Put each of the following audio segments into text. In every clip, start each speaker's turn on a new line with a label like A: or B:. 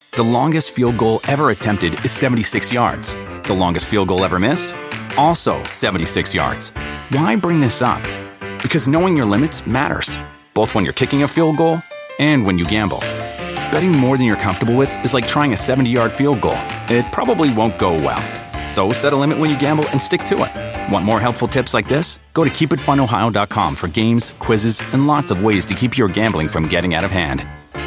A: The longest field goal ever attempted is 76 yards. The longest field goal ever missed? Also 76 yards. Why bring this up? Because knowing your limits matters, both when you're kicking a field goal and when you gamble. Betting more than you're comfortable with is like trying a 70-yard field goal. It probably won't go well. So set a limit when you gamble and stick to it. Want more helpful tips like this? Go to keepitfunohio.com for games, quizzes, and lots of ways to keep your gambling from getting out of hand.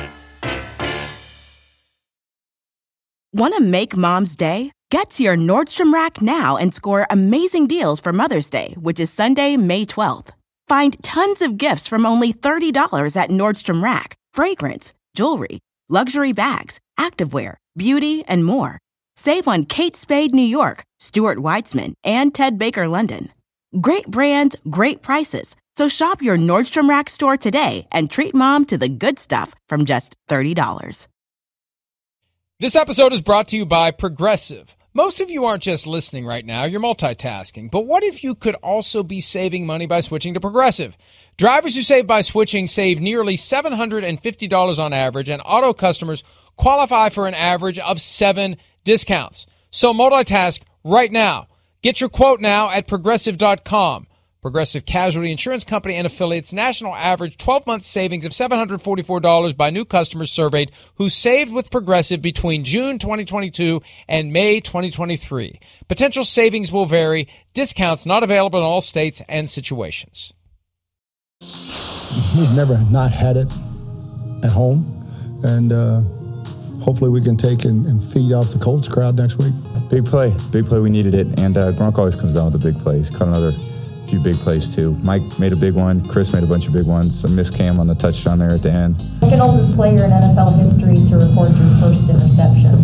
B: Want to make Mom's day? Get to your Nordstrom Rack now and score amazing deals for Mother's Day, which is Sunday, May 12th. Find tons of gifts from only $30 at Nordstrom Rack. Fragrance, jewelry, luxury bags, activewear, beauty, and more. Save on Kate Spade New York, Stuart Weitzman, and Ted Baker London. Great brands, great prices. So shop your Nordstrom Rack store today and treat Mom to the good stuff from just $30.
C: This episode is brought to you by Progressive. Most of you aren't just listening right now, you're multitasking. But what if you could also be saving money by switching to Progressive? Drivers who save by switching save nearly $750 on average, and auto customers qualify for an average of 7 discounts. So multitask right now. Get your quote now at Progressive.com. Progressive Casualty Insurance Company and affiliates, national average 12-month savings of $744 by new customers surveyed who saved with Progressive between June 2022 and May 2023. Potential savings will vary. Discounts not available in all states and situations.
D: We've never not had it at home, and hopefully we can take and feed off the Colts crowd next week.
E: Big play. We needed it, and Gronk always comes down with the big plays. Caught another few big plays too. Mike made a big one. Chris made a bunch of big ones. I missed Cam on the touchdown there at the end.
F: Second oldest player in NFL history to record your first interception.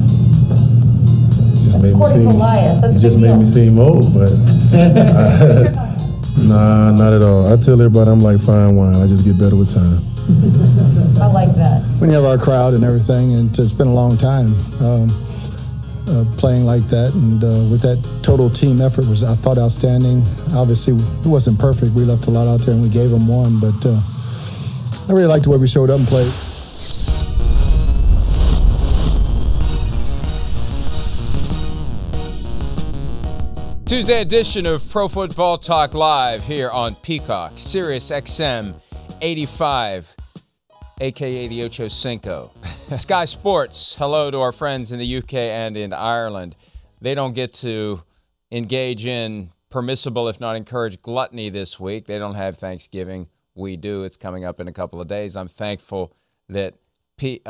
G: It just made me seem old, but nah, not at all. I tell everybody I'm like fine wine. I just get better with time.
F: I like that.
D: When you have our crowd and everything, and it's been a long time playing like that, and with that total team effort was, I thought, outstanding. Obviously, it wasn't perfect. We left a lot out there, and we gave them one, but I really liked the way we showed up and played.
C: Tuesday edition of Pro Football Talk Live here on Peacock, Sirius XM 85, a.k.a. the Ocho Cinco. Sky Sports, hello to our friends in the UK and in Ireland. They don't get to engage in permissible, if not encouraged, gluttony this week. They don't have Thanksgiving. We do. It's coming up in a couple of days. I'm thankful that Pete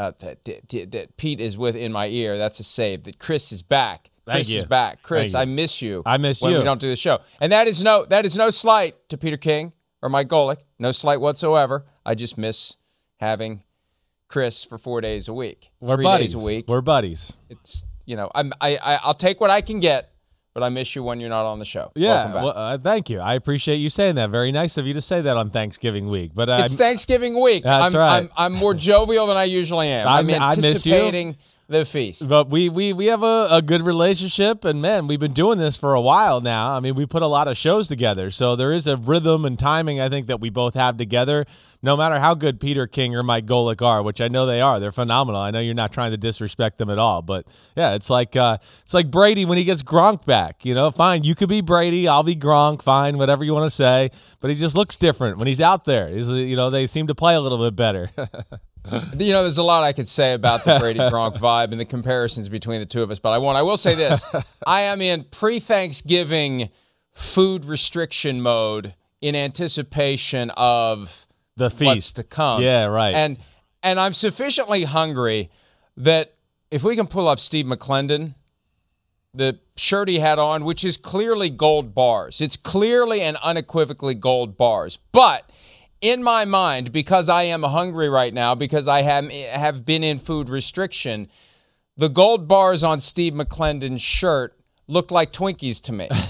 C: is in my ear. That's a save. That Chris is back. Chris is back. Chris, I miss you.
H: I miss you
C: when we don't do the show. And that is no slight to Peter King or Mike Golick. No slight whatsoever. I just miss having Chris for 4 days a week.
H: We're
C: 3
H: buddies.
C: days a week.
H: We're buddies.
C: It's I'll take what I can get, but I miss you when you're not on the show.
H: Yeah, well, thank you. I appreciate you saying that. Very nice of you to say that on Thanksgiving week. But
C: it's Thanksgiving week.
H: That's right.
C: I'm more jovial than I usually am. I'm anticipating the feast.
H: But we have a good relationship, and man, we've been doing this for a while now. I mean, we put a lot of shows together, so there is a rhythm and timing I think that we both have together. No matter how good Peter King or Mike Golick are, which I know they are, they're phenomenal. I know you're not trying to disrespect them at all, but yeah, it's like Brady when he gets Gronk back. You know, fine, you could be Brady, I'll be Gronk, fine, whatever you want to say, but he just looks different when he's out there. They seem to play a little bit better.
C: There's a lot I could say about the Brady Gronk vibe and the comparisons between the two of us, but I won't. I will say this: I am in pre-Thanksgiving food restriction mode in anticipation of
H: the feast
C: what's to come.
H: Yeah, right.
C: And I'm sufficiently hungry that if we can pull up Steve McClendon, the shirt he had on, which is clearly gold bars. It's clearly and unequivocally gold bars. But in my mind, because I am hungry right now, because I have been in food restriction, the gold bars on Steve McClendon's shirt look like Twinkies to me.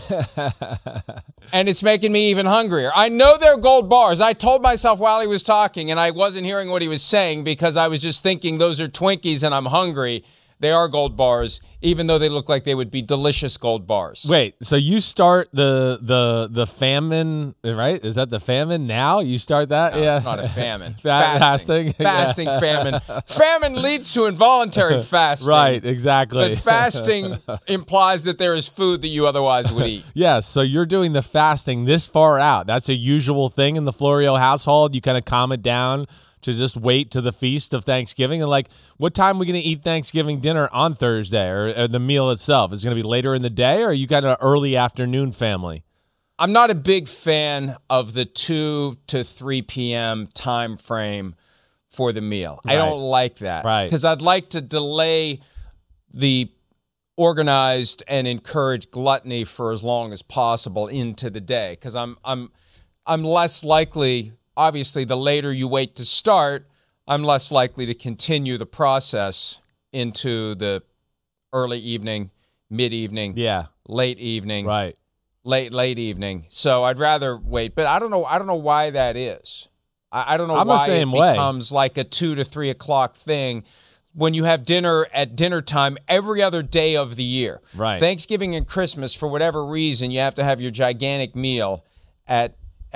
C: And it's making me even hungrier. I know they're gold bars. I told myself while he was talking, and I wasn't hearing what he was saying because I was just thinking those are Twinkies and I'm hungry, they are gold bars, even though they look like they would be delicious gold bars.
H: Wait, so you start the famine, right? Is that the famine now? You start that?
C: No,
H: yeah,
C: it's not a famine.
H: Fasting.
C: Fasting, famine. Famine leads to involuntary fasting.
H: Right, exactly.
C: But fasting implies that there is food that you otherwise would eat.
H: Yes, so you're doing the fasting this far out. That's a usual thing in the Florio household. You kind of calm it down to just wait to the feast of Thanksgiving. And like, what time are we going to eat Thanksgiving dinner on Thursday, or the meal itself? Is it going to be later in the day, or are you kind of early afternoon family?
C: I'm not a big fan of the 2 to 3 p.m. time frame for the meal.
H: Right.
C: I don't like that.
H: Right.
C: Because I'd like to delay the organized and encourage gluttony for as long as possible into the day. Because I'm less likely, obviously, the later you wait to start, I'm less likely to continue the process into the early evening, mid-evening, late evening,
H: right,
C: late evening. So I'd rather wait, but I don't know why that is. I don't know why it becomes like a 2 to 3 o'clock thing when you have dinner at dinner time every other day of the year.
H: Right.
C: Thanksgiving and Christmas, for whatever reason, you have to have your gigantic meal at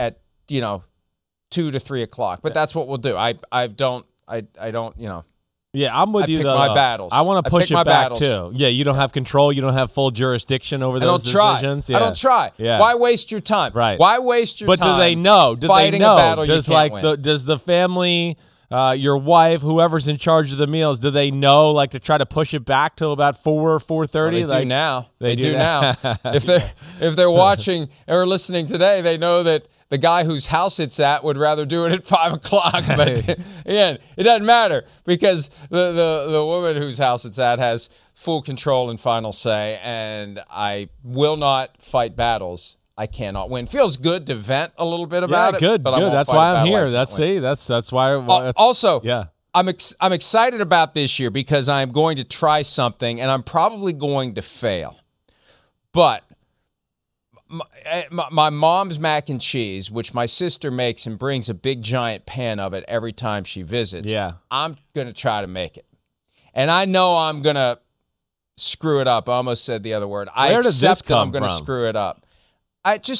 C: 2 to 3 o'clock. But that's what we'll do. I don't.
H: Yeah, I'm with you,
C: pick
H: though.
C: my battles.
H: I want to push it back,
C: battles.
H: too. Yeah, you don't have control. You don't have full jurisdiction over those decisions.
C: I don't try.
H: Yeah.
C: Why waste your time?
H: Right.
C: Why waste your time?
H: But do they know?
C: Fighting a battle
H: Does
C: you can't win?
H: Does the family, your wife, whoever's in charge of the meals, do they know, like, to try to push it back till about 4 or 4:30?
C: Well, they
H: like,
C: do now.
H: They
C: do now. If they're watching or listening today, they know that the guy whose house it's at would rather do it at 5 o'clock. But again, it doesn't matter because the woman whose house it's at has full control and final say, and I will not fight battles I cannot win. Feels good to vent a little bit about it.
H: Good. That's why I'm here. That's why.
C: Also,
H: yeah.
C: I'm excited about this year because I'm going to try something, and I'm probably going to fail. But my mom's mac and cheese, which my sister makes and brings a big giant pan of it every time she visits, I'm going to try to make it. And I know I'm going to screw it up. I almost said the other word.
H: Where does this come
C: I'm going to screw it up. There's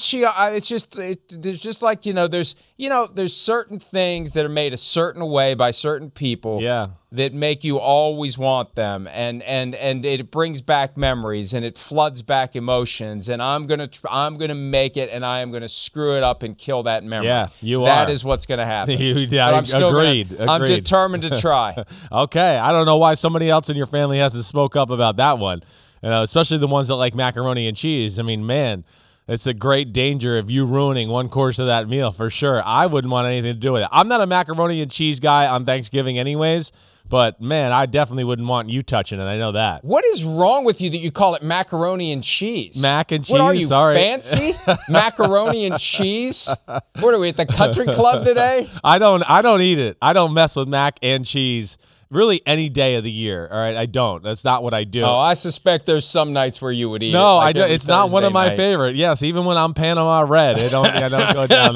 C: just like, there's certain things that are made a certain way by certain people that make you always want them. And it brings back memories and it floods back emotions. And I'm going to make it and I am going to screw it up and kill that memory.
H: Yeah,
C: That is what's going to happen.
H: Agreed.
C: I'm determined to try.
H: Okay. I don't know why somebody else in your family has to spoke up about that one. Especially the ones that like macaroni and cheese. I mean, man, it's a great danger of you ruining one course of that meal for sure. I wouldn't want anything to do with it. I'm not a macaroni and cheese guy on Thanksgiving anyways, but, man, I definitely wouldn't want you touching it. I know that.
C: What is wrong with you that you call it macaroni and cheese?
H: Mac and cheese?
C: What are you,
H: sorry.
C: fancy? Macaroni and cheese? What are we, at the country club today?
H: I don't eat it. I don't mess with mac and cheese really any day of the year. All right, I don't. That's not what I do.
C: Oh, I suspect there's some nights where you would eat it.
H: No,
C: like
H: I don't. It's not one of my favorite. Yes, even when I'm Panama Red, I don't go down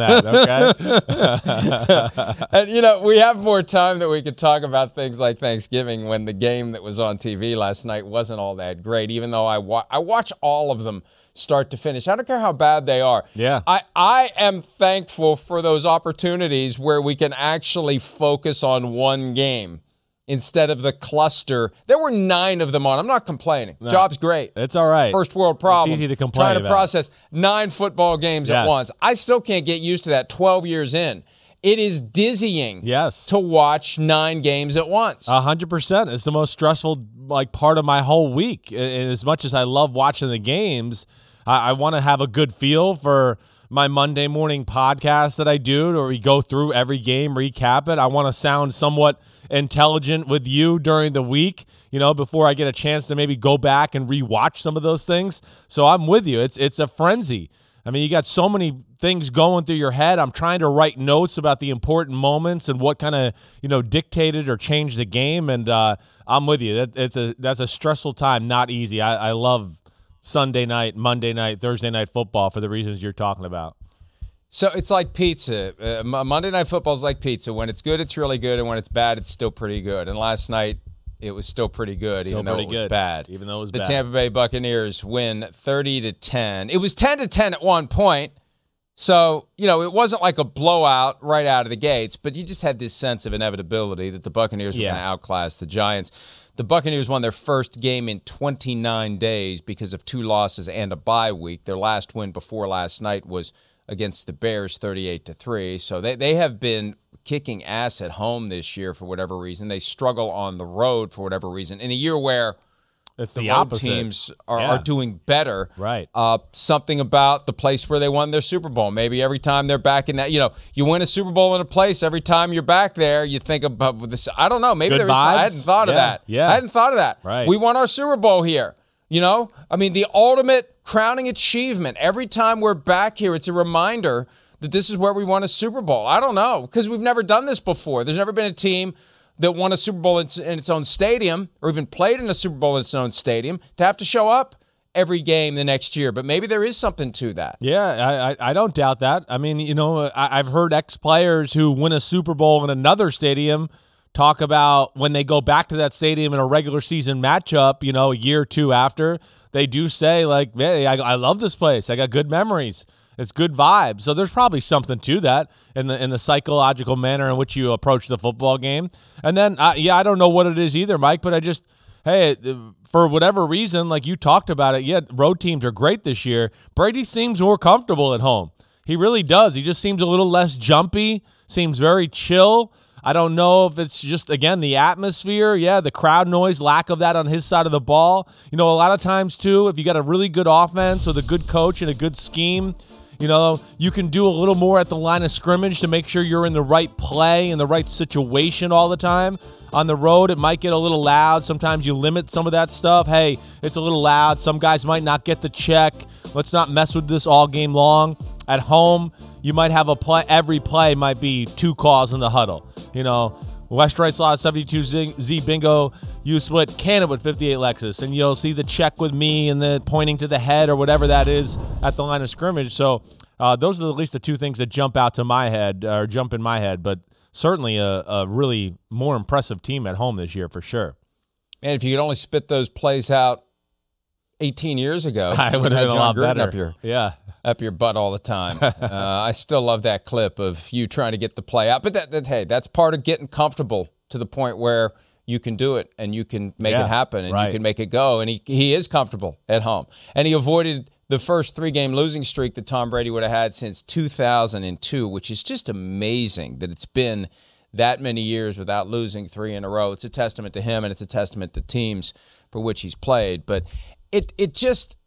H: that. Okay.
C: And we have more time that we could talk about things like Thanksgiving when the game that was on TV last night wasn't all that great. Even though I watch all of them start to finish. I don't care how bad they are.
H: Yeah.
C: I am thankful for those opportunities where we can actually focus on one game instead of the cluster. There were 9 of them on. I'm not complaining.
H: No.
C: Job's great.
H: It's all right.
C: First world problem.
H: It's easy to complain
C: Trying to
H: about.
C: process 9 football games at once. I still can't get used to that 12 years in. It is dizzying to watch 9 games at once.
H: 100%. It's the most stressful part of my whole week. And as much as I love watching the games, I want to have a good feel for my Monday morning podcast that I do, where we go through every game, recap it. I want to sound somewhat intelligent with you during the week, before I get a chance to maybe go back and rewatch some of those things. So I'm with you. It's a frenzy. I mean, you got so many things going through your head. I'm trying to write notes about the important moments and what kind of, dictated or changed the game. And I'm with you. That's a stressful time, not easy. I love Sunday night, Monday night, Thursday night football for the reasons you're talking about.
C: So it's like pizza. Monday Night Football is like pizza. When it's good, it's really good, and when it's bad, it's still pretty good. And last night, it was still pretty good,
H: Still
C: even though
H: pretty
C: it was
H: good,
C: bad.
H: even though it was
C: the
H: bad.
C: Tampa Bay Buccaneers win 30-10. It was 10-10 at one point. So, it wasn't like a blowout right out of the gates, but you just had this sense of inevitability that the Buccaneers were going to outclass the Giants. The Buccaneers won their first game in 29 days because of 2 losses and a bye week. Their last win before last night was against the Bears, 38-3. So they have been kicking ass at home this year for whatever reason. They struggle on the road for whatever reason. In a year where
H: it's
C: the
H: the
C: road
H: opposite.
C: teams are doing better.
H: Right.
C: Something about the place where they won their Super Bowl. Maybe every time they're back in that, you win a Super Bowl in a place, every time you're back there, you think about this. I don't know. Maybe
H: Good
C: I
H: vibes.
C: hadn't thought of that.
H: Yeah.
C: I hadn't thought of that.
H: Right.
C: We won our Super Bowl here. I mean, the ultimate crowning achievement. Every time we're back here, it's a reminder that this is where we won a Super Bowl. I don't know, because we've never done this before. There's never been a team that won a Super Bowl in its own stadium or even played in a Super Bowl in its own stadium to have to show up every game the next year. But maybe there is something to that.
H: Yeah, I don't doubt that. I mean, I've heard ex-players who win a Super Bowl in another stadium talk about when they go back to that stadium in a regular season matchup, a year or two after, they do say, like, hey, I love this place. I got good memories. It's good vibes. So there's probably something to that in the psychological manner in which you approach the football game. And then, I don't know what it is either, Mike, but for whatever reason, like you talked about it, road teams are great this year. Brady seems more comfortable at home. He really does. He just seems a little less jumpy, seems very chill. I don't know if it's just, again, the atmosphere. The crowd noise, lack of that on his side of the ball. A lot of times, too, if you got a really good offense with a good coach and a good scheme, you can do a little more at the line of scrimmage to make sure you're in the right play, in the right situation all the time. On the road, it might get a little loud. Sometimes you limit some of that stuff. Hey, it's a little loud. Some guys might not get the check. Let's not mess with this all game long. At home, you might have a play. Every play might be 2 calls in the huddle. West Right Slot 72Z Bingo, you split Cannon with 58 Lexus, and you'll see the check with me and the pointing to the head or whatever that is at the line of scrimmage. So those are at least the 2 things that jump in my head, but certainly a really more impressive team at home this year for sure.
C: And if you could only spit those plays out 18 years ago,
H: I would have been a lot better.
C: Up your butt all the time. I still love that clip of you trying to get the play out. But that's part of getting comfortable to the point where you can do it and you can make it happen and you can make it go. And he is comfortable at home. And he avoided the first 3-game losing streak that Tom Brady would have had since 2002, which is just amazing that it's been that many years without losing 3 in a row. It's a testament to him and it's a testament to teams for which he's played. But it just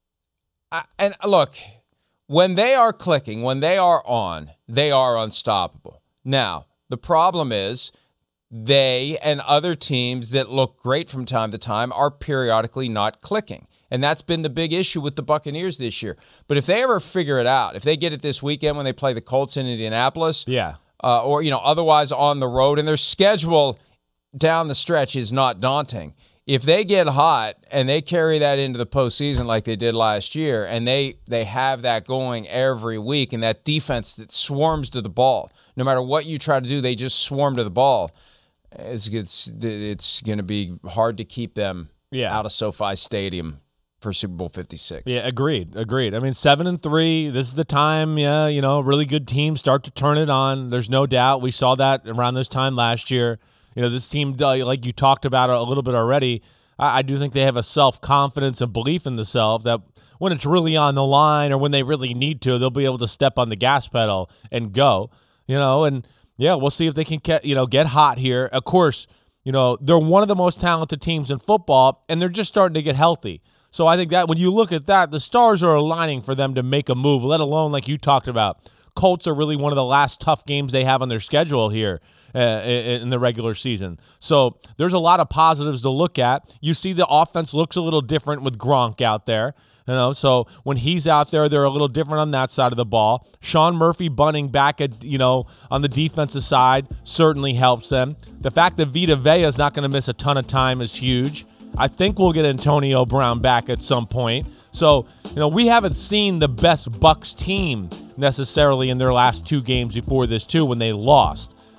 C: – and look – when they are clicking, when they are on, they are unstoppable. Now, the problem is they and other teams that look great from time to time are periodically not clicking. And that's been the big issue with the Buccaneers this year. But if they ever figure it out, if they get it this weekend when they play the Colts in Indianapolis, or otherwise on the road, and their schedule down the stretch is not daunting. If they get hot and they carry that into the postseason like they did last year, and they have that going every week, and that defense that swarms to the ball, no matter what you try to do, they just swarm to the ball. It's going to be hard to keep them out of SoFi Stadium for Super Bowl 56.
H: Yeah, agreed. I mean, 7-3, this is the time, really good teams start to turn it on. There's no doubt. We saw that around this time last year. This team, like you talked about a little bit already, I do think they have a self-confidence and belief in themselves that when it's really on the line or when they really need to, they'll be able to step on the gas pedal and go, and we'll see if they can get hot here. Of course, they're one of the most talented teams in football, and they're just starting to get healthy. So I think that when you look at that, the stars are aligning for them to make a move, let alone like you talked about. Colts are really one of the last tough games they have on their schedule here in the regular season. So there's a lot of positives to look at. You see the offense looks a little different with Gronk out there. So when he's out there, they're a little different on that side of the ball. Sean Murphy bunting back at, on the defensive side certainly helps them. The fact that Vita Vea is not going to miss a ton of time is huge. I think we'll get Antonio Brown back at some point. So, we haven't seen the best Bucs team necessarily in their last 2 games before this too when they lost.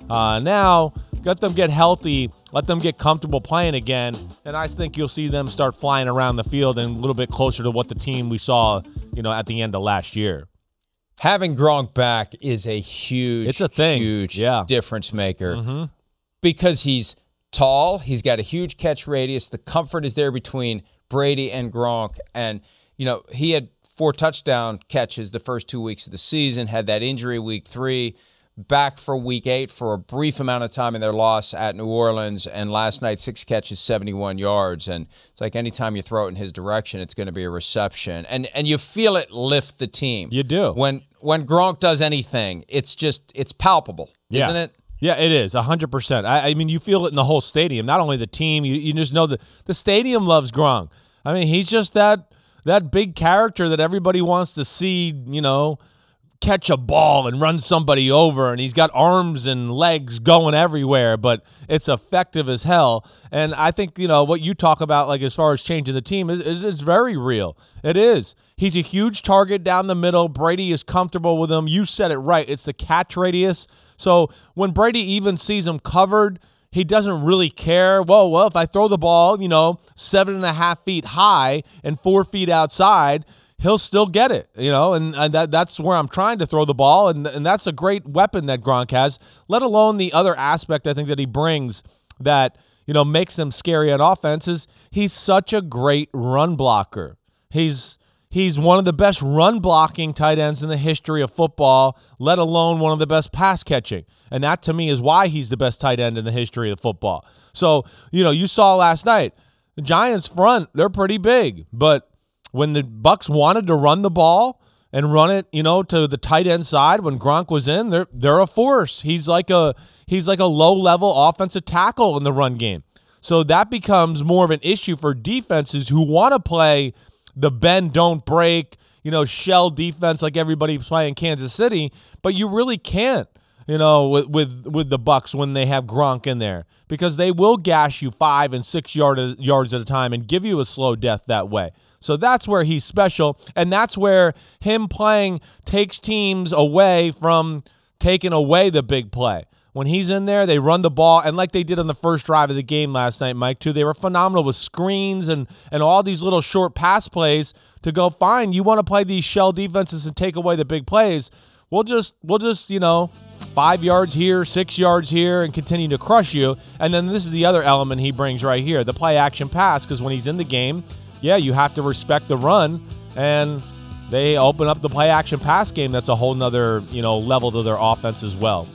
H: Now, let them get healthy, let them get comfortable playing again, and I think you'll see them start flying around the field and a little bit closer to what the team we saw, at the end of last year.
C: Having Gronk back is a huge difference maker because he's tall, he's got a huge catch radius, the comfort is there between Brady and Gronk, and he had 4 touchdown catches the first 2 weeks of the season, had that injury week 3, back for week 8 for a brief amount of time in their loss at New Orleans, and last night 6 catches, 71 yards, and it's like anytime you throw it in his direction, it's going to be a reception, and you feel it lift the team.
H: You do.
C: When Gronk does anything, it's palpable, isn't it?
H: Yeah, it is, 100%. I mean, you feel it in the whole stadium, not only the team, you just know that the stadium loves Gronk. I mean, he's just that big character that everybody wants to see, catch a ball and run somebody over, and he's got arms and legs going everywhere, but it's effective as hell. And I think, what you talk about, like as far as changing the team, is very real. It is. He's a huge target down the middle. Brady is comfortable with him. You said it right. It's the catch radius. So when Brady even sees him covered, he doesn't really care. Well, if I throw the ball, 7.5 feet high and 4 feet outside, he'll still get it, and that's where I'm trying to throw the ball, and that's a great weapon that Gronk has, let alone the other aspect I think that he brings that, makes them scary on offense is he's such a great run blocker. He's one of the best run blocking tight ends in the history of football, let alone one of the best pass catching, and that to me is why he's the best tight end in the history of football. So, you saw last night, the Giants front, they're pretty big, but when the Bucs wanted to run the ball and run it, to the tight end side when Gronk was in, they're a force. He's like a low-level offensive tackle in the run game. So that becomes more of an issue for defenses who want to play the bend, don't break, shell defense like everybody's playing Kansas City, but you really can't, with the Bucs when they have Gronk in there, because they will gash you 5 and 6 yards at a time and give you a slow death that way. So that's where he's special, and that's where him playing takes teams away from taking away the big play. When he's in there, they run the ball, and like they did on the first drive of the game last night, Mike, too, they were phenomenal with screens and all these little short pass plays to go, fine, you want to play these shell defenses and take away the big plays, we'll just 5 yards here, 6 yards here, and continue to crush you. And then this is the other element he brings right here, the play-action pass, because when he's in the game, yeah, you have to respect the run, and they open up the play-action pass game. That's a whole nother, level to their offense as well.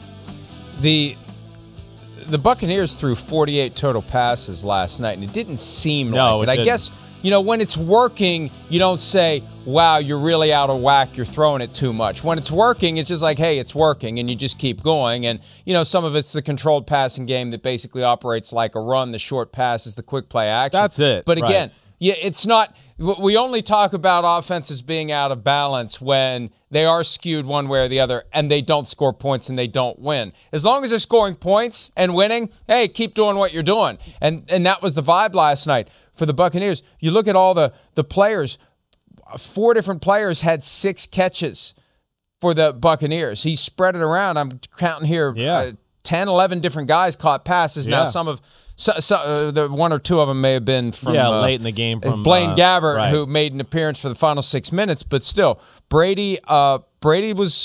C: The Buccaneers threw 48 total passes last night, and it didn't seem like it. I guess, when it's working, you don't say, wow, you're really out of whack, you're throwing it too much. When it's working, it's just like, hey, it's working, and you just keep going. And, some of it's the controlled passing game that basically operates like a run. The short pass is the quick play action.
H: That's it.
C: But again, yeah, it's not – we only talk about offenses being out of balance when they are skewed one way or the other and they don't score points and they don't win. As long as they're scoring points and winning, hey, keep doing what you're doing. And that was the vibe last night for the Buccaneers. You look at all the players, 4 different players had 6 catches for the Buccaneers. He spread it around. I'm counting here 10, 11 different guys caught passes. Now some of – the 1 or 2 of them may have been from
H: late in the game from
C: Blaine Gabbert, who made an appearance for the final 6 minutes. But still, Brady was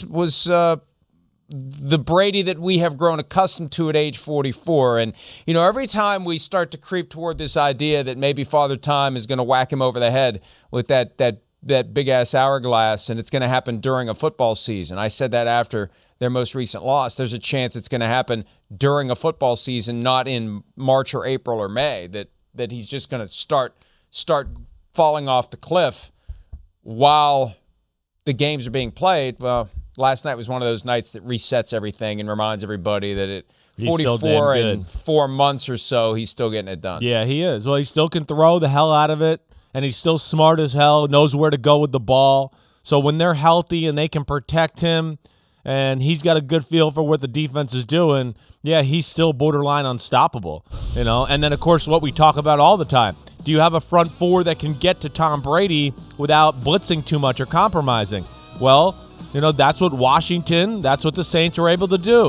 C: the Brady that we have grown accustomed to at age 44. And every time we start to creep toward this idea that maybe Father Time is going to whack him over the head with that big ass hourglass, and it's going to happen during a football season. I said that after their most recent loss. There's a chance it's going to happen during a football season, not in March or April or May, that he's just going to start falling off the cliff while the games are being played. Well, last night was one of those nights that resets everything and reminds everybody that at 44 and 4 months or so, he's still getting it done.
H: Yeah, he is. Well, he still can throw the hell out of it, and he's still smart as hell, knows where to go with the ball. So when they're healthy and they can protect him, and he's got a good feel for what the defense is doing, yeah, he's still borderline unstoppable, And then, of course, what we talk about all the time. Do you have a front 4 that can get to Tom Brady without blitzing too much or compromising? Well, that's what Washington, that's what the Saints are able to do.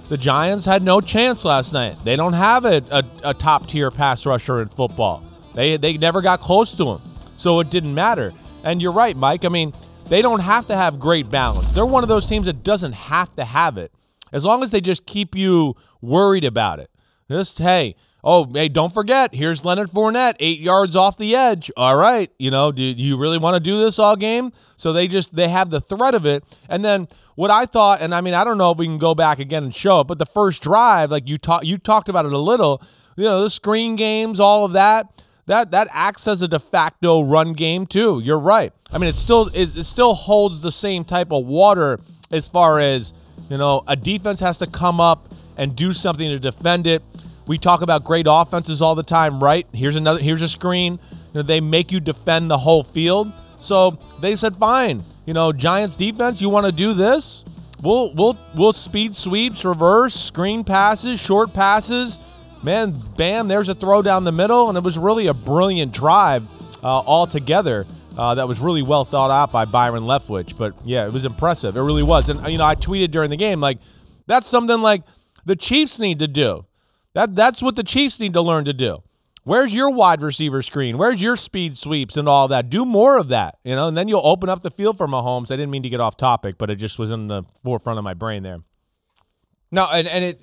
H: The Giants had no chance last night. They don't have a top-tier pass rusher in football. They never got close to him, so it didn't matter. And you're right, Mike. I mean, they don't have to have great balance. They're one of those teams that doesn't have to have it, as long as they just keep you worried about it. Just, hey, don't forget, here's Leonard Fournette, 8 yards off the edge. All right, do you really want to do this all game? So they have the threat of it. And then what I thought, and I mean, I don't know if we can go back again and show it, but the first drive, like you talked about it a little, the screen games, all of that acts as a de facto run game too. You're right. I mean, it still holds the same type of water as far as, a defense has to come up and do something to defend it. We talk about great offenses all the time, right? Here's a screen. They make you defend the whole field. So they said, fine. Giants defense, you want to do this? We'll speed sweeps, reverse, screen passes, short passes. Man, bam, there's a throw down the middle, and it was really a brilliant drive altogether. That was really well thought out by Byron Leftwich. But, yeah, it was impressive. It really was. And, I tweeted during the game, like, that's something like the Chiefs need to do. That's what the Chiefs need to learn to do. Where's your wide receiver screen? Where's your speed sweeps and all that? Do more of that, and then you'll open up the field for Mahomes. I didn't mean to get off topic, but it just was in the forefront of my brain there.
C: No, and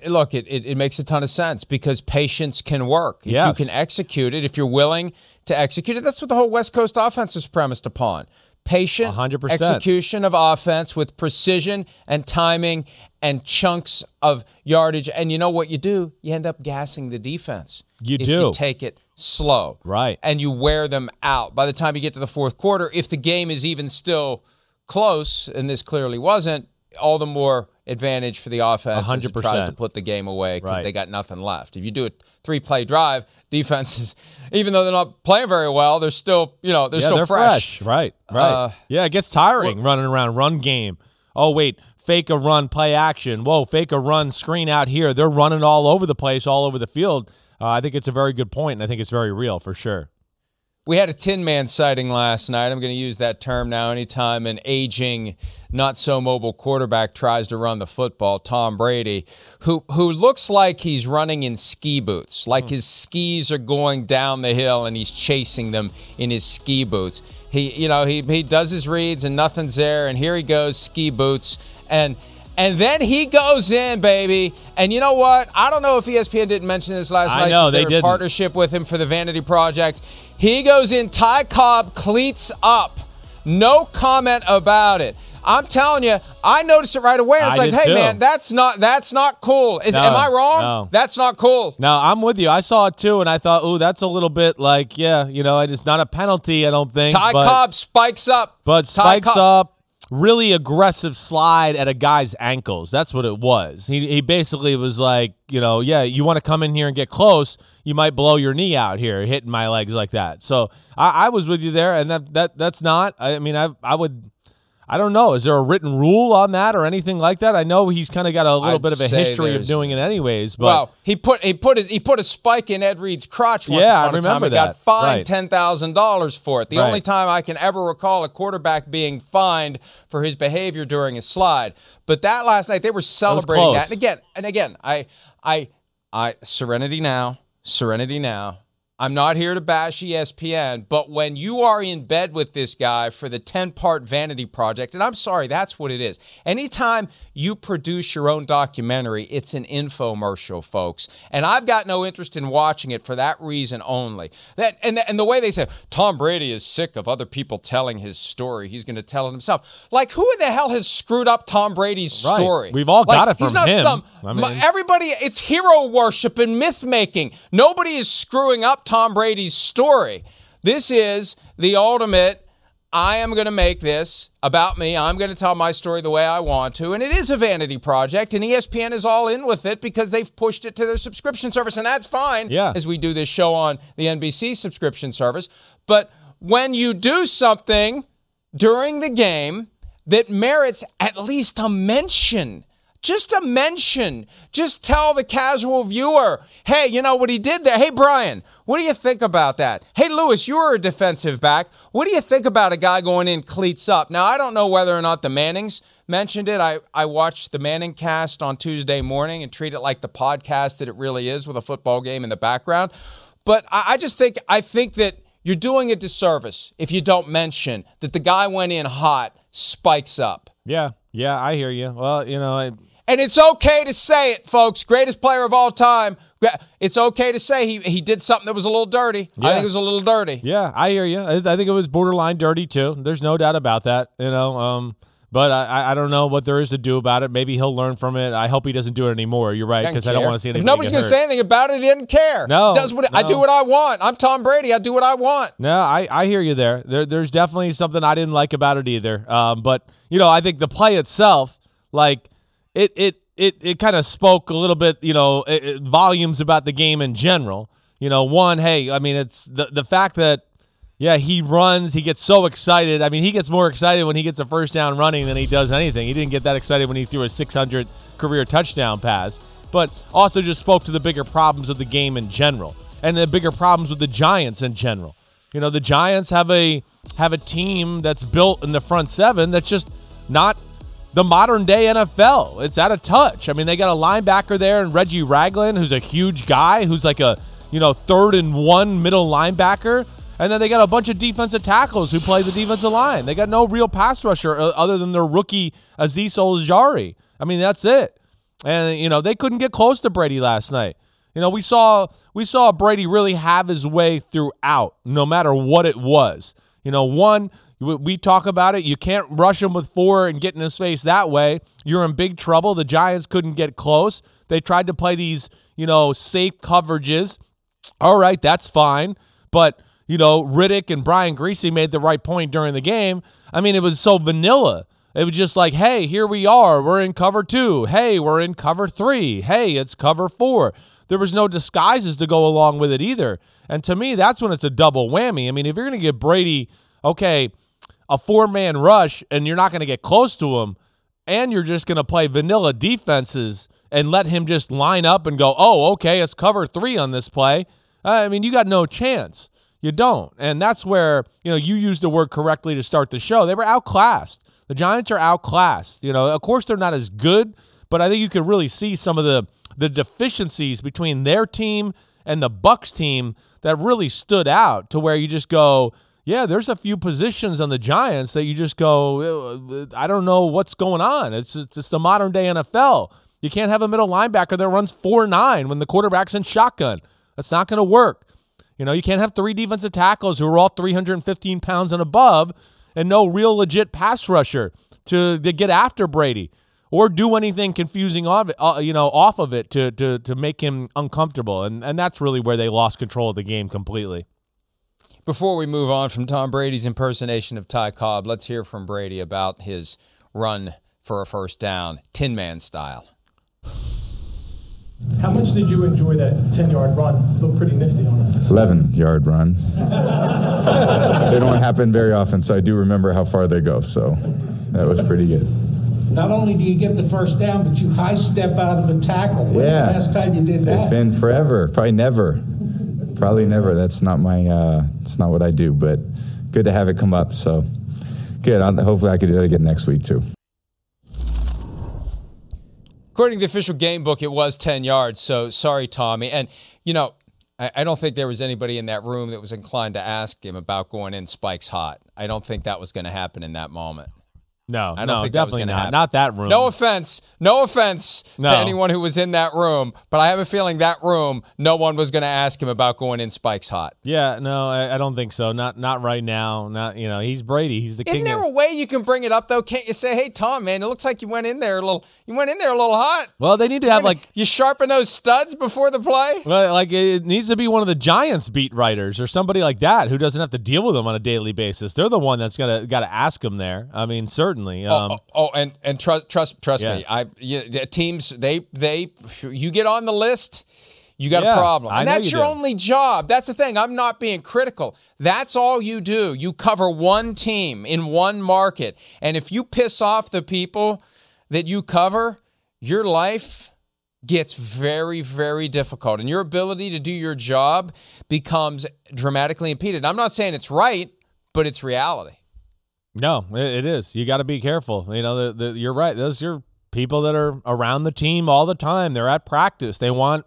C: it makes a ton of sense because patience can work. If you can execute it, if you're willing to execute it, that's what the whole West Coast offense is premised upon. Patient
H: 100%.
C: Execution of offense with precision and timing and chunks of yardage. And you know what you do? You end up gassing the defense. If you take it slow.
H: Right.
C: And you wear them out. By the time you get to the fourth quarter, if the game is even still close, and this clearly wasn't, all the more advantage for the offense 100%. As it tries to put the game away because they got nothing left. If you do a 3-play drive, defenses, even though they're not playing very well, they're still, they're still fresh.
H: Right. It gets tiring running around, run game. Oh, wait, fake a run, play action. Whoa, fake a run, screen out here. They're running all over the place, all over the field. I think it's a very good point, and I think it's very real for sure.
C: We had a Tin Man sighting last night. I'm going to use that term now anytime an aging, not-so-mobile quarterback tries to run the football. Tom Brady, who looks like he's running in ski boots, like his skis are going down the hill and he's chasing them in his ski boots. He does his reads and nothing's there, and here he goes, ski boots, and then he goes in, baby. And you know what? I don't know if ESPN didn't mention this last night.
H: I know, they didn't.
C: Partnership with him for the Vanity Project. He goes in, Ty Cobb, cleats up. No comment about it. I'm telling you, I noticed it right away. And it's like, hey, man, that's not cool. Am I wrong?
H: No.
C: That's not cool.
H: No, I'm with you. I saw it too, and I thought, ooh, that's a little bit like, it's not a penalty, I don't think.
C: Ty Cobb spikes up.
H: But spikes up. Really aggressive slide at a guy's ankles. That's what it was. He basically was like, you want to come in here and get close, you might blow your knee out here, hitting my legs like that. So I was with you there, and that's not. I mean, I don't know. Is there a written rule on that or anything like that? I know he's kind of got a little bit of a history of doing it anyways. But
C: well, he put a spike in Ed Reed's crotch once upon a time. He got fined $10,000 for it. The only time I can ever recall a quarterback being fined for his behavior during a slide. But that last night, they were celebrating that. And again, I serenity now. I'm not here to bash ESPN, but when you are in bed with this guy for the 10-part Vanity Project, and I'm sorry, that's what it is. Anytime you produce your own documentary, it's an infomercial, folks. And I've got no interest in watching it for that reason only. And the way they say, Tom Brady is sick of other people telling his story. He's going to tell it himself. Like, who in the hell has screwed up Tom Brady's story?
H: We've all got it from him.
C: Everybody, it's hero worship and myth-making. Nobody is screwing up Tom Brady's story. This is the ultimate, I am going to make this about me. I'm going to tell my story the way I want to. And it is a vanity project, and ESPN is all in with it because they've pushed it to their subscription service, and that's fine as we do this show on the NBC subscription service. But when you do something during the game that merits at least a mention, just a mention. Just tell the casual viewer, hey, you know what he did there? Hey, Brian, what do you think about that? Hey, Lewis, you're a defensive back. What do you think about a guy going in cleats up? Now, I don't know whether or not the Mannings mentioned it. I watched the Manning cast on Tuesday morning and treat it like the podcast that it really is with a football game in the background. But I think that you're doing a disservice if you don't mention that the guy went in hot, spikes up.
H: Yeah, I hear you. Well,
C: and it's okay to say it, folks. Greatest player of all time. It's okay to say he did something that was a little dirty. Yeah. I think it was a little dirty.
H: Yeah, I hear you. I think it was borderline dirty too. There's no doubt about that. But I don't know what there is to do about it. Maybe he'll learn from it. I hope he doesn't do it anymore. You're right, because I don't want to see anything.
C: If nobody's going to say anything about it, he didn't care.
H: No,
C: I do what I want. I'm Tom Brady. I do what I want.
H: No, I hear you there. There's definitely something I didn't like about it either. But I think the play itself, like it kind of spoke a little bit, volumes about the game in general. One, hey, I mean, it's the fact that. Yeah, he runs. He gets so excited. I mean, he gets more excited when he gets a first down running than he does anything. He didn't get that excited when he threw a 600 career touchdown pass, but also just spoke to the bigger problems of the game in general and the bigger problems with the Giants in general. The Giants have a team that's built in the front seven that's just not the modern day NFL. It's out of touch. I mean, they got a linebacker there and Reggie Ragland, who's a huge guy, who's like a 3rd and 1 middle linebacker. And then they got a bunch of defensive tackles who play the defensive line. They got no real pass rusher other than their rookie Azeez Ojulari. I mean, that's it. And they couldn't get close to Brady last night. We saw Brady really have his way throughout, no matter what it was. One, we talk about it. You can't rush him with 4 and get in his face that way. You're in big trouble. The Giants couldn't get close. They tried to play these, safe coverages. All right, that's fine, but. Riddick and Brian Griese made the right point during the game. I mean, it was so vanilla. It was just like, hey, here we are. We're in cover 2. Hey, we're in cover 3. Hey, it's cover 4. There was no disguises to go along with it either. And to me, that's when it's a double whammy. I mean, if you're going to give Brady, a 4-man rush and you're not going to get close to him and you're just going to play vanilla defenses and let him just line up and go, oh, okay, it's cover 3 on this play. I mean, you got no chance. You don't. And that's where, you used the word correctly to start the show. They were outclassed. The Giants are outclassed. Of course they're not as good, but I think you could really see some of the deficiencies between their team and the Bucs team that really stood out to where you just go, yeah, there's a few positions on the Giants that you just go, I don't know what's going on. It's the modern day NFL. You can't have a middle linebacker that runs 4.9 when the quarterback's in shotgun. That's not going to work. You can't have 3 defensive tackles who are all 315 pounds and above and no real legit pass rusher to get after Brady or do anything confusing off of it to make him uncomfortable. And that's really where they lost control of the game completely.
C: Before we move on from Tom Brady's impersonation of Ty Cobb, let's hear from Brady about his run for a first down, Tin Man style.
I: How much did you enjoy that 10-yard run? It looked pretty nifty on it.
E: 11-yard run. They don't happen very often, so I do remember how far they go, so that was pretty good.
J: Not only do you get the first down, but you high step out of a tackle. When's the last time you did that?
E: It's been forever. Probably never. That's not it's not what I do, but good to have it come up, so good. Hopefully I can do that again next week, too.
C: According to the official game book, it was 10 yards, so sorry, Tommy. And, I don't think there was anybody in that room that was inclined to ask him about going in spikes hot. I don't think that was going to happen in that moment.
H: No, definitely not. Happen. Not that room.
C: No offense to anyone who was in that room, but I have a feeling that room, no one was going to ask him about going in spikes hot.
H: Yeah, no, I don't think so. Not right now. Not he's Brady. He's the king.
C: Isn't there a way you can bring it up though? Can't you say, "Hey, Tom, man, it looks like you went in there a little hot."
H: Well, they need to have
C: you sharpen those studs before the play.
H: Well, it needs to be one of the Giants beat writers or somebody like that who doesn't have to deal with them on a daily basis. They're the one that's got to ask him there. I mean, certainly.
C: And trust me. Teams you get on the list, you got a problem, and that's your only job. That's the thing. I'm not being critical. That's all you do. You cover one team in one market, and if you piss off the people that you cover, your life gets very, very difficult, and your ability to do your job becomes dramatically impeded. I'm not saying it's right, but it's reality.
H: No, it is. You got to be careful. You know, you're right. Those are people that are around the team all the time. They're at practice. They want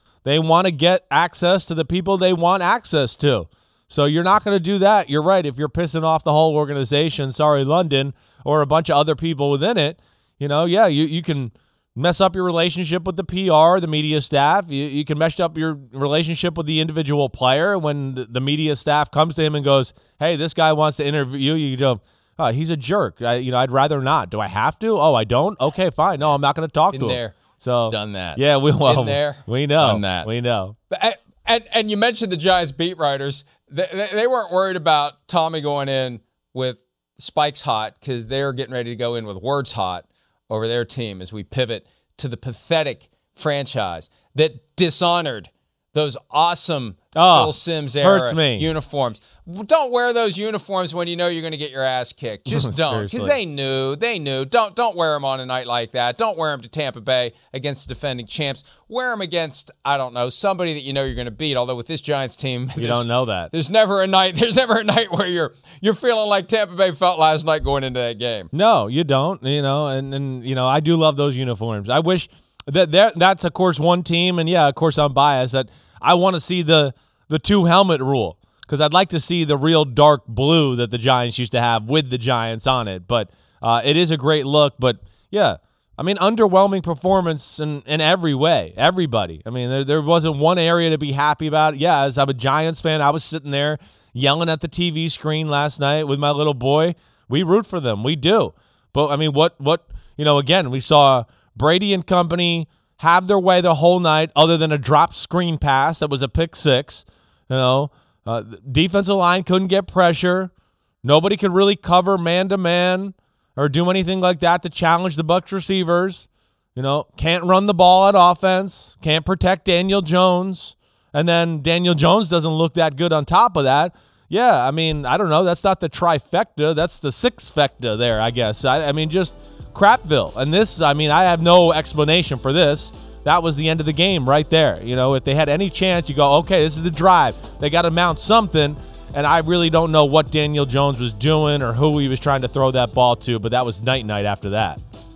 H: to get access to the people they want access to. So you're not going to do that. You're right. If you're pissing off the whole organization, sorry, London, or a bunch of other people within it, you know, yeah, you can mess up your relationship with the PR, the media staff. You can mess up your relationship with the individual player when the media staff comes to him and goes, hey, this guy wants to interview you. You go, oh, he's a jerk. I'd rather not. Do I have to? Oh, I don't? Okay, fine. No, I'm not going to talk to him. So
C: done that.
H: Yeah, we know.
C: Done that.
H: We know.
C: And you mentioned the Giants beat writers. They weren't worried about Tommy going in with spikes hot because they're getting ready to go in with words hot over their team as we pivot to the pathetic franchise that dishonored those awesome Phil Simms era uniforms. Don't wear those uniforms when you know you're going to get your ass kicked. Just don't, because they knew. Don't wear them on a night like that. Don't wear them to Tampa Bay against the defending champs. Wear them against, I don't know, somebody that you know you're going to beat. Although with this Giants team,
H: you don't know that.
C: There's never a night where you're feeling like Tampa Bay felt last night going into that game.
H: No, you don't. You know, and you know, I do love those uniforms. I wish that's of course one team, and yeah, of course I'm biased that I want to see the 2-helmet rule, because I'd like to see the real dark blue that the Giants used to have with the Giants on it. But it is a great look. But yeah, I mean, underwhelming performance in every way. Everybody. I mean, there wasn't one area to be happy about. Yeah, as I'm a Giants fan, I was sitting there yelling at the TV screen last night with my little boy. We root for them. We do. But I mean, what you know, again, we saw Brady and company have their way the whole night, other than a drop screen pass that was a pick six. You know, defensive line couldn't get pressure. Nobody could really cover man-to-man or do anything like that to challenge the Bucs receivers. You know, can't run the ball at offense. Can't protect Daniel Jones. And then Daniel Jones doesn't look that good on top of that. Yeah, I mean, I don't know. That's not the trifecta. That's the sixfecta there, I guess. I mean, just crapville. And this, I mean, I have no explanation for this. That was the end of the game right there. You know, if they had any chance, you go, okay, this is the drive. They got to mount something. And I really don't know what Daniel Jones was doing or who he was trying to throw that ball to, but that was night-night after that.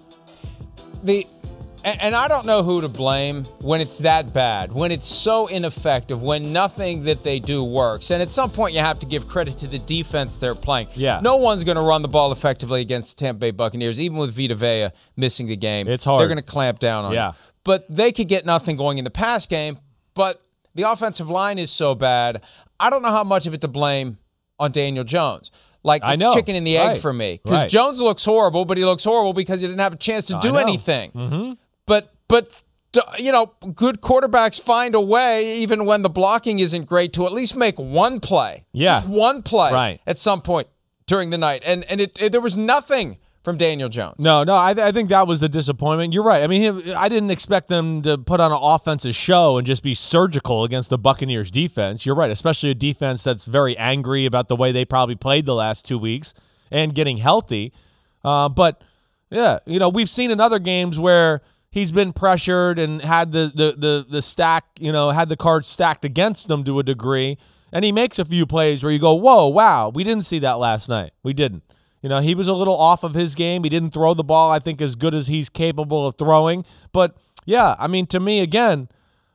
C: And I don't know who to blame when it's that bad, when it's so ineffective, when nothing that they do works. And at some point, you have to give credit to the defense they're playing.
H: Yeah.
C: No one's going to run the ball effectively against the Tampa Bay Buccaneers, even with Vita Vea missing the game.
H: It's hard.
C: They're going to clamp down on it. But they could get nothing going in the pass game, but the offensive line is so bad. I don't know how much of it to blame on Daniel Jones. Like, it's chicken and the egg for me. Because Jones looks horrible, but he looks horrible because he didn't have a chance to do anything.
H: Mm-hmm.
C: But you know, good quarterbacks find a way, even when the blocking isn't great, to at least make one play.
H: Yeah.
C: Just one play at some point during the night. And there was nothing from Daniel Jones.
H: No, I think that was the disappointment. You're right. I mean, I didn't expect them to put on an offensive show and just be surgical against the Buccaneers defense. You're right, especially a defense that's very angry about the way they probably played the last 2 weeks and getting healthy. But, yeah, you know, we've seen in other games where he's been pressured and had the stack, you know, had the cards stacked against him to a degree, and he makes a few plays where you go, whoa, wow, we didn't see that last night. We didn't. You know, he was a little off of his game. He didn't throw the ball, I think, as good as he's capable of throwing. But, yeah, I mean, to me, again,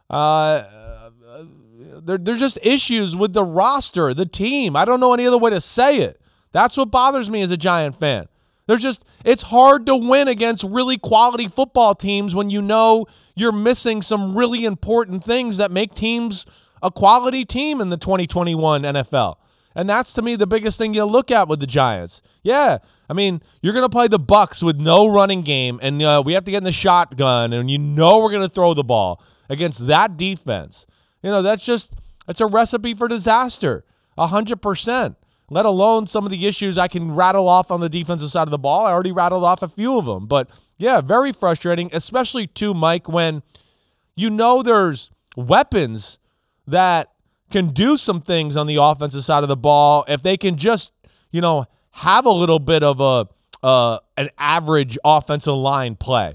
H: there's just issues with the roster, the team. I don't know any other way to say it. That's what bothers me as a Giant fan. It's hard to win against really quality football teams when you know you're missing some really important things that make teams a quality team in the 2021 NFL. And that's, to me, the biggest thing you look at with the Giants. Yeah, I mean, you're going to play the Bucs with no running game, and we have to get in the shotgun, and you know we're going to throw the ball against that defense. You know, that's a recipe for disaster, 100%. Let alone some of the issues I can rattle off on the defensive side of the ball. I already rattled off a few of them. But, yeah, very frustrating, especially, too, Mike, when you know there's weapons that can do some things on the offensive side of the ball if they can just, you know, have a little bit of an average offensive line play.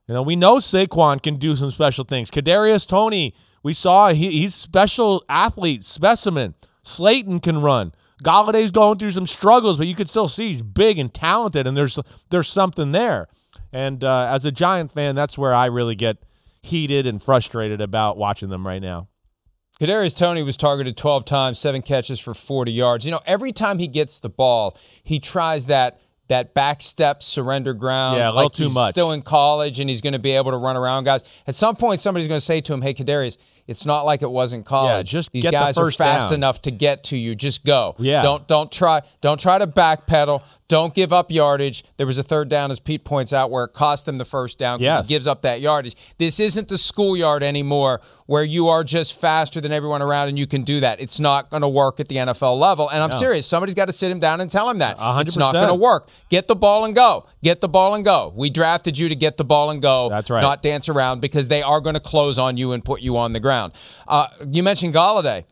H: You know, we know Saquon can do some special things. Kadarius Toney, we saw he's special athlete, specimen. Slayton can run. Galladay's going through some struggles, but you can still see he's big and talented, and there's something there. And as a Giant fan, that's where I really get heated and frustrated about watching them right now.
C: Kadarius Toney was targeted 12 times, 7 catches for 40 yards. You know, every time he gets the ball, he tries that back step, surrender ground.
H: Yeah, a little too much.
C: He's still in college, and he's going to be able to run around guys. At some point, somebody's going to say to him, hey, Kadarius, it's not like it was in college.
H: Yeah, just
C: These
H: get
C: guys
H: the
C: are
H: first
C: fast
H: down.
C: enough to get to you. Just go.
H: Yeah.
C: Don't try to backpedal. Don't give up yardage. There was a third down, as Pete points out, where it cost them the first down because
H: Yes.
C: he gives up that yardage. This isn't the schoolyard anymore where you are just faster than everyone around and you can do that. It's not going to work at the NFL level. And I'm serious. Somebody's got to sit him down and tell him that.
H: 100%.
C: It's not going to work. Get the ball and go. Get the ball and go. We drafted you to get the ball and go.
H: That's right.
C: Not dance around, because they are going to close on you and put you on the ground. You mentioned Galladay.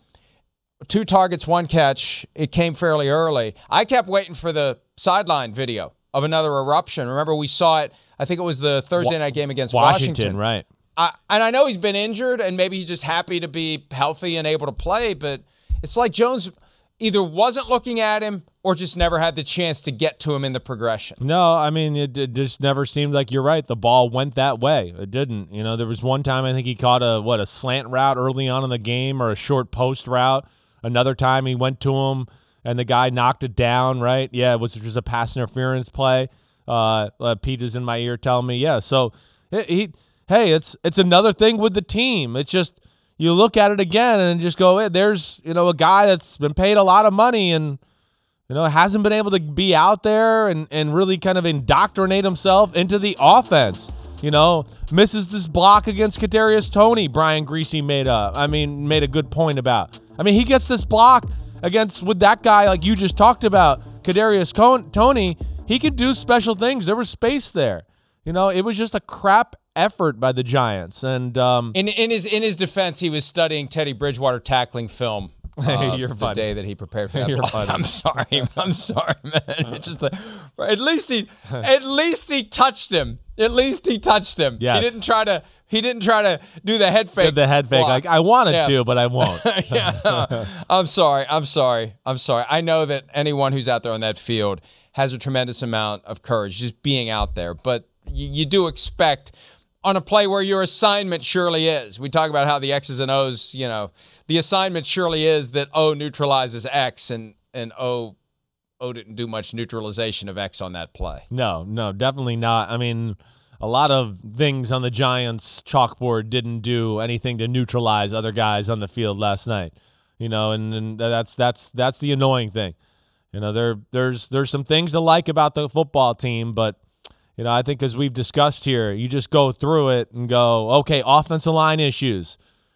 C: 2 targets, 1 catch. It came fairly early. I kept waiting for the sideline video of another eruption. Remember, we saw it, I think it was the Thursday night game against Washington.
H: Right.
C: And I know he's been injured, and maybe he's just happy to be healthy and able to play, but it's like Jones either wasn't looking at him or just never had the chance to get to him in the progression.
H: No, I mean, it just never seemed like, you're right, the ball went that way. It didn't. You know, there was one time I think he caught a slant route early on in the game, or a short post route. Another time he went to him and the guy knocked it down, right? Yeah, it was just a pass interference play. Pete is in my ear telling me, yeah. So, hey, it's another thing with the team. It's just, you look at it again and just go, hey, there's, a guy that's been paid a lot of money and, hasn't been able to be out there and really kind of indoctrinate himself into the offense. Misses this block against Kadarius Toney, Brian Griese made a good point about. He gets this block with that guy like you just talked about, Kadarius Toney. He could do special things. There was space there. It was just a crap effort by the Giants. And
C: in his defense, he was studying Teddy Bridgewater tackling film.
H: You're
C: the
H: funny.
C: Day that he prepared for that.
H: You're funny.
C: I'm sorry, man. It's just at least he touched him. At least he touched him.
H: Yes.
C: He didn't try to do the head fake.
H: The head fake. Like, I wanted to, but I won't.
C: Yeah. I'm sorry. I know that anyone who's out there on that field has a tremendous amount of courage just being out there, but you do expect on a play where your assignment surely is. We talk about how the X's and O's, the assignment surely is that O neutralizes X, and O didn't do much neutralization of X on that play.
H: No, definitely not. A lot of things on the Giants' chalkboard didn't do anything to neutralize other guys on the field last night. And that's the annoying thing. There's some things to like about the football team, but I think as we've discussed here, you just go through it and go, okay, offensive line issues.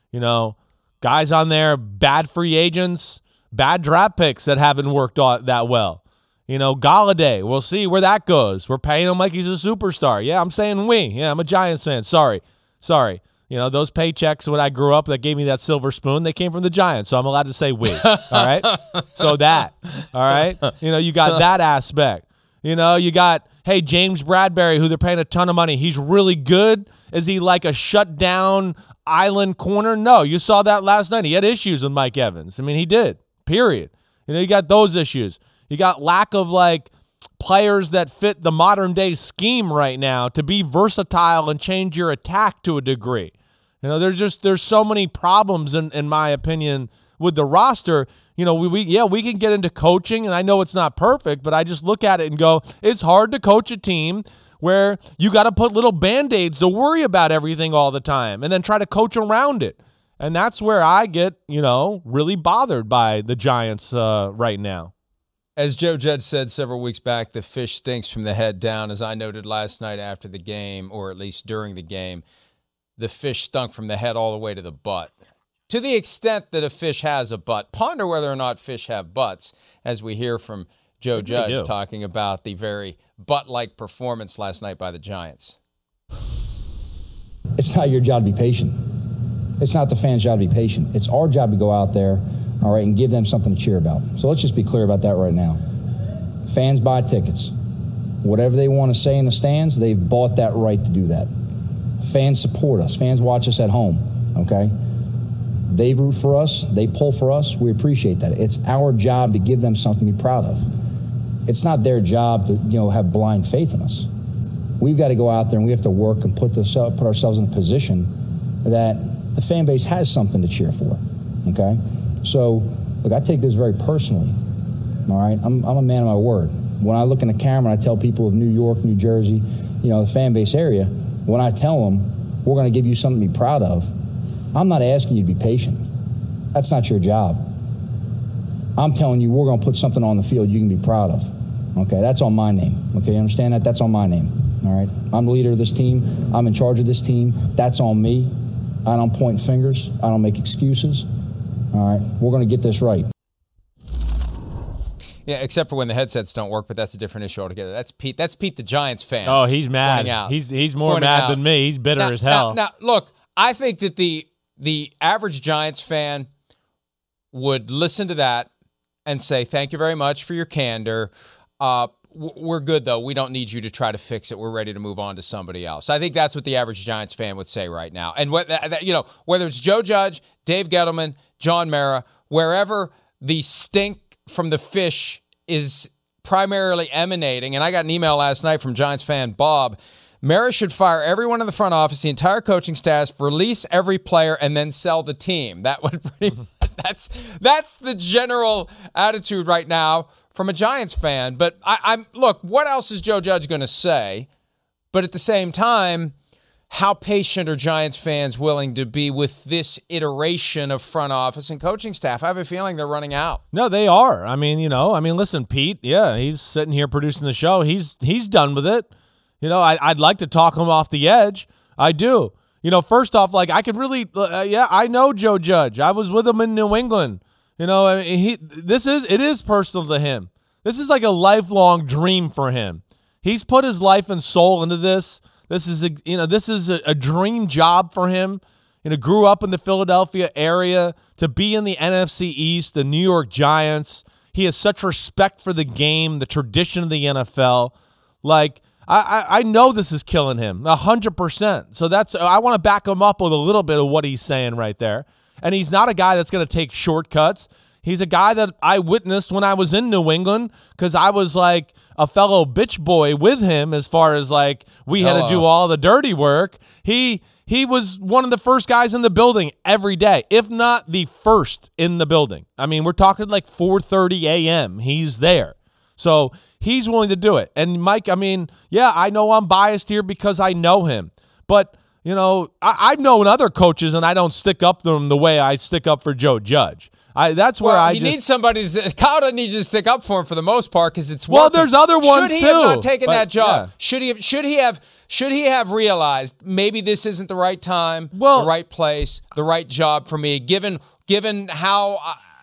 H: Guys on there, bad free agents, bad draft picks that haven't worked out that well. Galladay, we'll see where that goes. We're paying him like he's a superstar. Yeah, I'm saying we. Yeah, I'm a Giants fan. Sorry. Those paychecks when I grew up that gave me that silver spoon, they came from the Giants, so I'm allowed to say we. All right? So that. All right? You got that aspect. You got, hey, James Bradbury, who they're paying a ton of money. He's really good. Is he like a shut-down island corner? No, you saw that last night. He had issues with Mike Evans. He did, period. You got those issues. You got lack of, players that fit the modern-day scheme right now to be versatile and change your attack to a degree. There's so many problems, in my opinion, with the roster. We can get into coaching, and I know it's not perfect, but I just look at it and go, it's hard to coach a team where you got to put little Band-Aids to worry about everything all the time and then try to coach around it. And that's where I get, really bothered by the Giants right now.
C: As Joe Judge said several weeks back, the fish stinks from the head down. As I noted last night after the game, or at least during the game, the fish stunk from the head all the way to the butt. To the extent that a fish has a butt, ponder whether or not fish have butts, as we hear from Joe Judge talking about the very butt-like performance last night by the Giants.
K: It's not your job to be patient. It's not the fans' job to be patient. It's our job to go out there, all right, and give them something to cheer about. So let's just be clear about that right now. Fans buy tickets. Whatever they want to say in the stands, they've bought that right to do that. Fans support us. Fans watch us at home, okay? They root for us. They pull for us. We appreciate that. It's our job to give them something to be proud of. It's not their job to, have blind faith in us. We've got to go out there and we have to work and put ourselves in a position that the fan base has something to cheer for, okay? So, look, I take this very personally, all right? I'm a man of my word. When I look in the camera and I tell people of New York, New Jersey, the fan base area, when I tell them we're going to give you something to be proud of, I'm not asking you to be patient. That's not your job. I'm telling you we're going to put something on the field you can be proud of. Okay, that's on my name. Okay, you understand that? That's on my name. All right, I'm the leader of this team. I'm in charge of this team. That's on me. I don't point fingers. I don't make excuses. All right, we're going to get this right.
C: Yeah, except for when the headsets don't work, but that's a different issue altogether. That's Pete. That's Pete, the Giants fan.
H: Oh, he's mad. He's more mad than me. He's bitter as hell.
C: Now, look, I think that the average Giants fan would listen to that and say, thank you very much for your candor. We're good, though. We don't need you to try to fix it. We're ready to move on to somebody else. I think that's what the average Giants fan would say right now. And whether it's Joe Judge, Dave Gettleman, John Mara, wherever the stink from the fish is primarily emanating, and I got an email last night from Giants fan Bob, Mara should fire everyone in the front office, the entire coaching staff, release every player, and then sell the team. That would that's the general attitude right now from a Giants fan. But look, what else is Joe Judge going to say? But at the same time, how patient are Giants fans willing to be with this iteration of front office and coaching staff? I have a feeling they're running out.
H: No, they are. Listen, Pete, yeah, he's sitting here producing the show. He's done with it. I'd like to talk him off the edge. I do. First off, I could really, I know Joe Judge. I was with him in New England. It is personal to him. This is like a lifelong dream for him. He's put his life and soul into this. This is a dream job for him. Grew up in the Philadelphia area to be in the NFC East, the New York Giants. He has such respect for the game, the tradition of the NFL. I know this is killing him 100%. So I want to back him up with a little bit of what he's saying right there. And he's not a guy that's going to take shortcuts. He's a guy that I witnessed when I was in New England because I was like a fellow bitch boy with him as far as we had to do all the dirty work. He was one of the first guys in the building every day, if not the first in the building. We're talking 4:30 a.m. He's there. So he's willing to do it. And Mike, I know I'm biased here because I know him. But, I've known other coaches and I don't stick up to them the way I stick up for Joe Judge. He needs somebody Kyle doesn't need you to stick up for him for the most part because it's working.
C: Well, there's other ones too.
H: Should he have
C: not taken that job?
H: Yeah.
C: Should he have realized maybe this isn't the right time, the right place, the right job for me, given how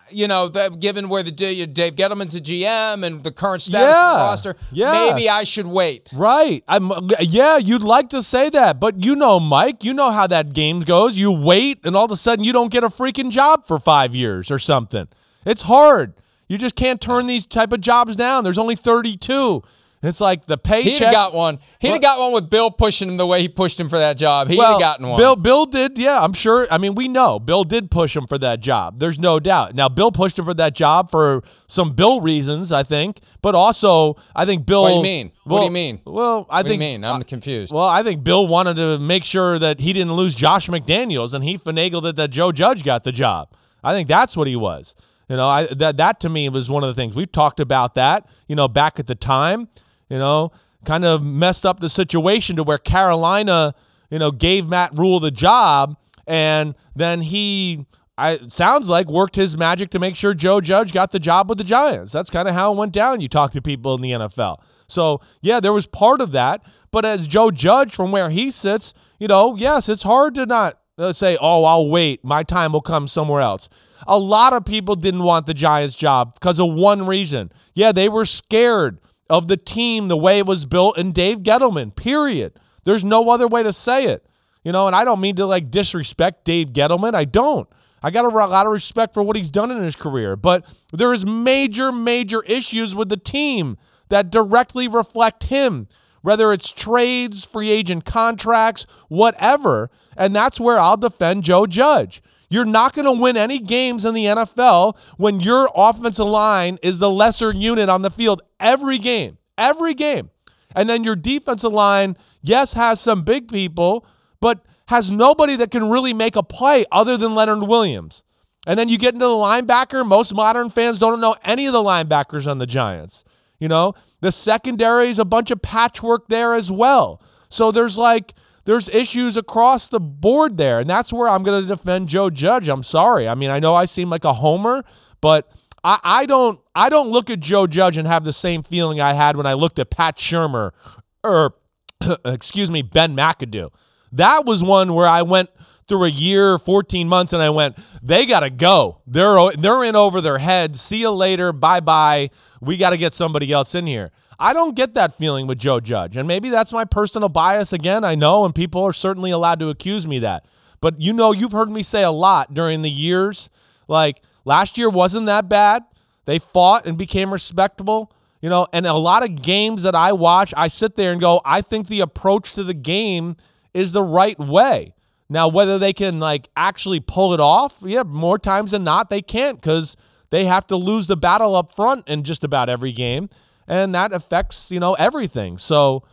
C: given where Dave Gettleman's a GM and the current status of the roster, maybe I should wait.
H: Right. You'd like to say that, but Mike, how that game goes. You wait, and all of a sudden you don't get a freaking job for 5 years or something. It's hard. You just can't turn these type of jobs down. There's only 32. It's like the paycheck.
C: He'd have got one. He'd have got one with Bill pushing him the way he pushed him for that job. He'd have gotten one.
H: Bill did, yeah, I'm sure. We know Bill did push him for that job. There's no doubt. Now, Bill pushed him for that job for some Bill reasons, I think. But also, I think Bill.
C: What do you mean? What do you mean?
H: Well,
C: what do you mean? I'm confused.
H: Well, I think Bill wanted to make sure that he didn't lose Josh McDaniels, and he finagled it that Joe Judge got the job. I think that's what he was. That to me was one of the things. We've talked about that, back at the time, kind of messed up the situation to where Carolina, gave Matt Rule the job, and then it sounds like worked his magic to make sure Joe Judge got the job with the Giants. That's kind of how it went down. You talk to people in the NFL. So, yeah, there was part of that, but as Joe Judge, from where he sits, yes, it's hard to not say, oh, I'll wait. My time will come somewhere else. A lot of people didn't want the Giants job because of one reason. Yeah, they were scared of the team, the way it was built, and Dave Gettleman, period. There's no other way to say it. And I don't mean to disrespect Dave Gettleman. I don't. I got a lot of respect for what he's done in his career, but there is major, major issues with the team that directly reflect him. whether it's trades, free agent contracts, whatever. And that's where I'll defend Joe Judge. You're not going to win any games in the NFL when your offensive line is the lesser unit on the field every game. And then your defensive line, yes, has some big people, but has nobody that can really make a play other than Leonard Williams. And then you get into the linebacker. Most modern fans don't know any of the linebackers on the Giants. The secondary is a bunch of patchwork there as well. So there's issues across the board there, and that's where I'm going to defend Joe Judge. I'm sorry. I mean, I know I seem like a homer, but I don't look at Joe Judge and have the same feeling I had when I looked at Pat Shurmur or, Ben McAdoo. That was one where I went through a year, 14 months, and I went, they got to go. They're in over their heads. See you later. Bye-bye. We got to get somebody else in here. I don't get that feeling with Joe Judge, and maybe that's my personal bias again. I know, and people are certainly allowed to accuse me of that. But you've heard me say a lot during the years, like last year wasn't that bad. They fought and became respectable, and a lot of games that I watch, I sit there and go, I think the approach to the game is the right way. Now, whether they can actually pull it off, more times than not, they can't because they have to lose the battle up front in just about every game, and that affects, everything. So,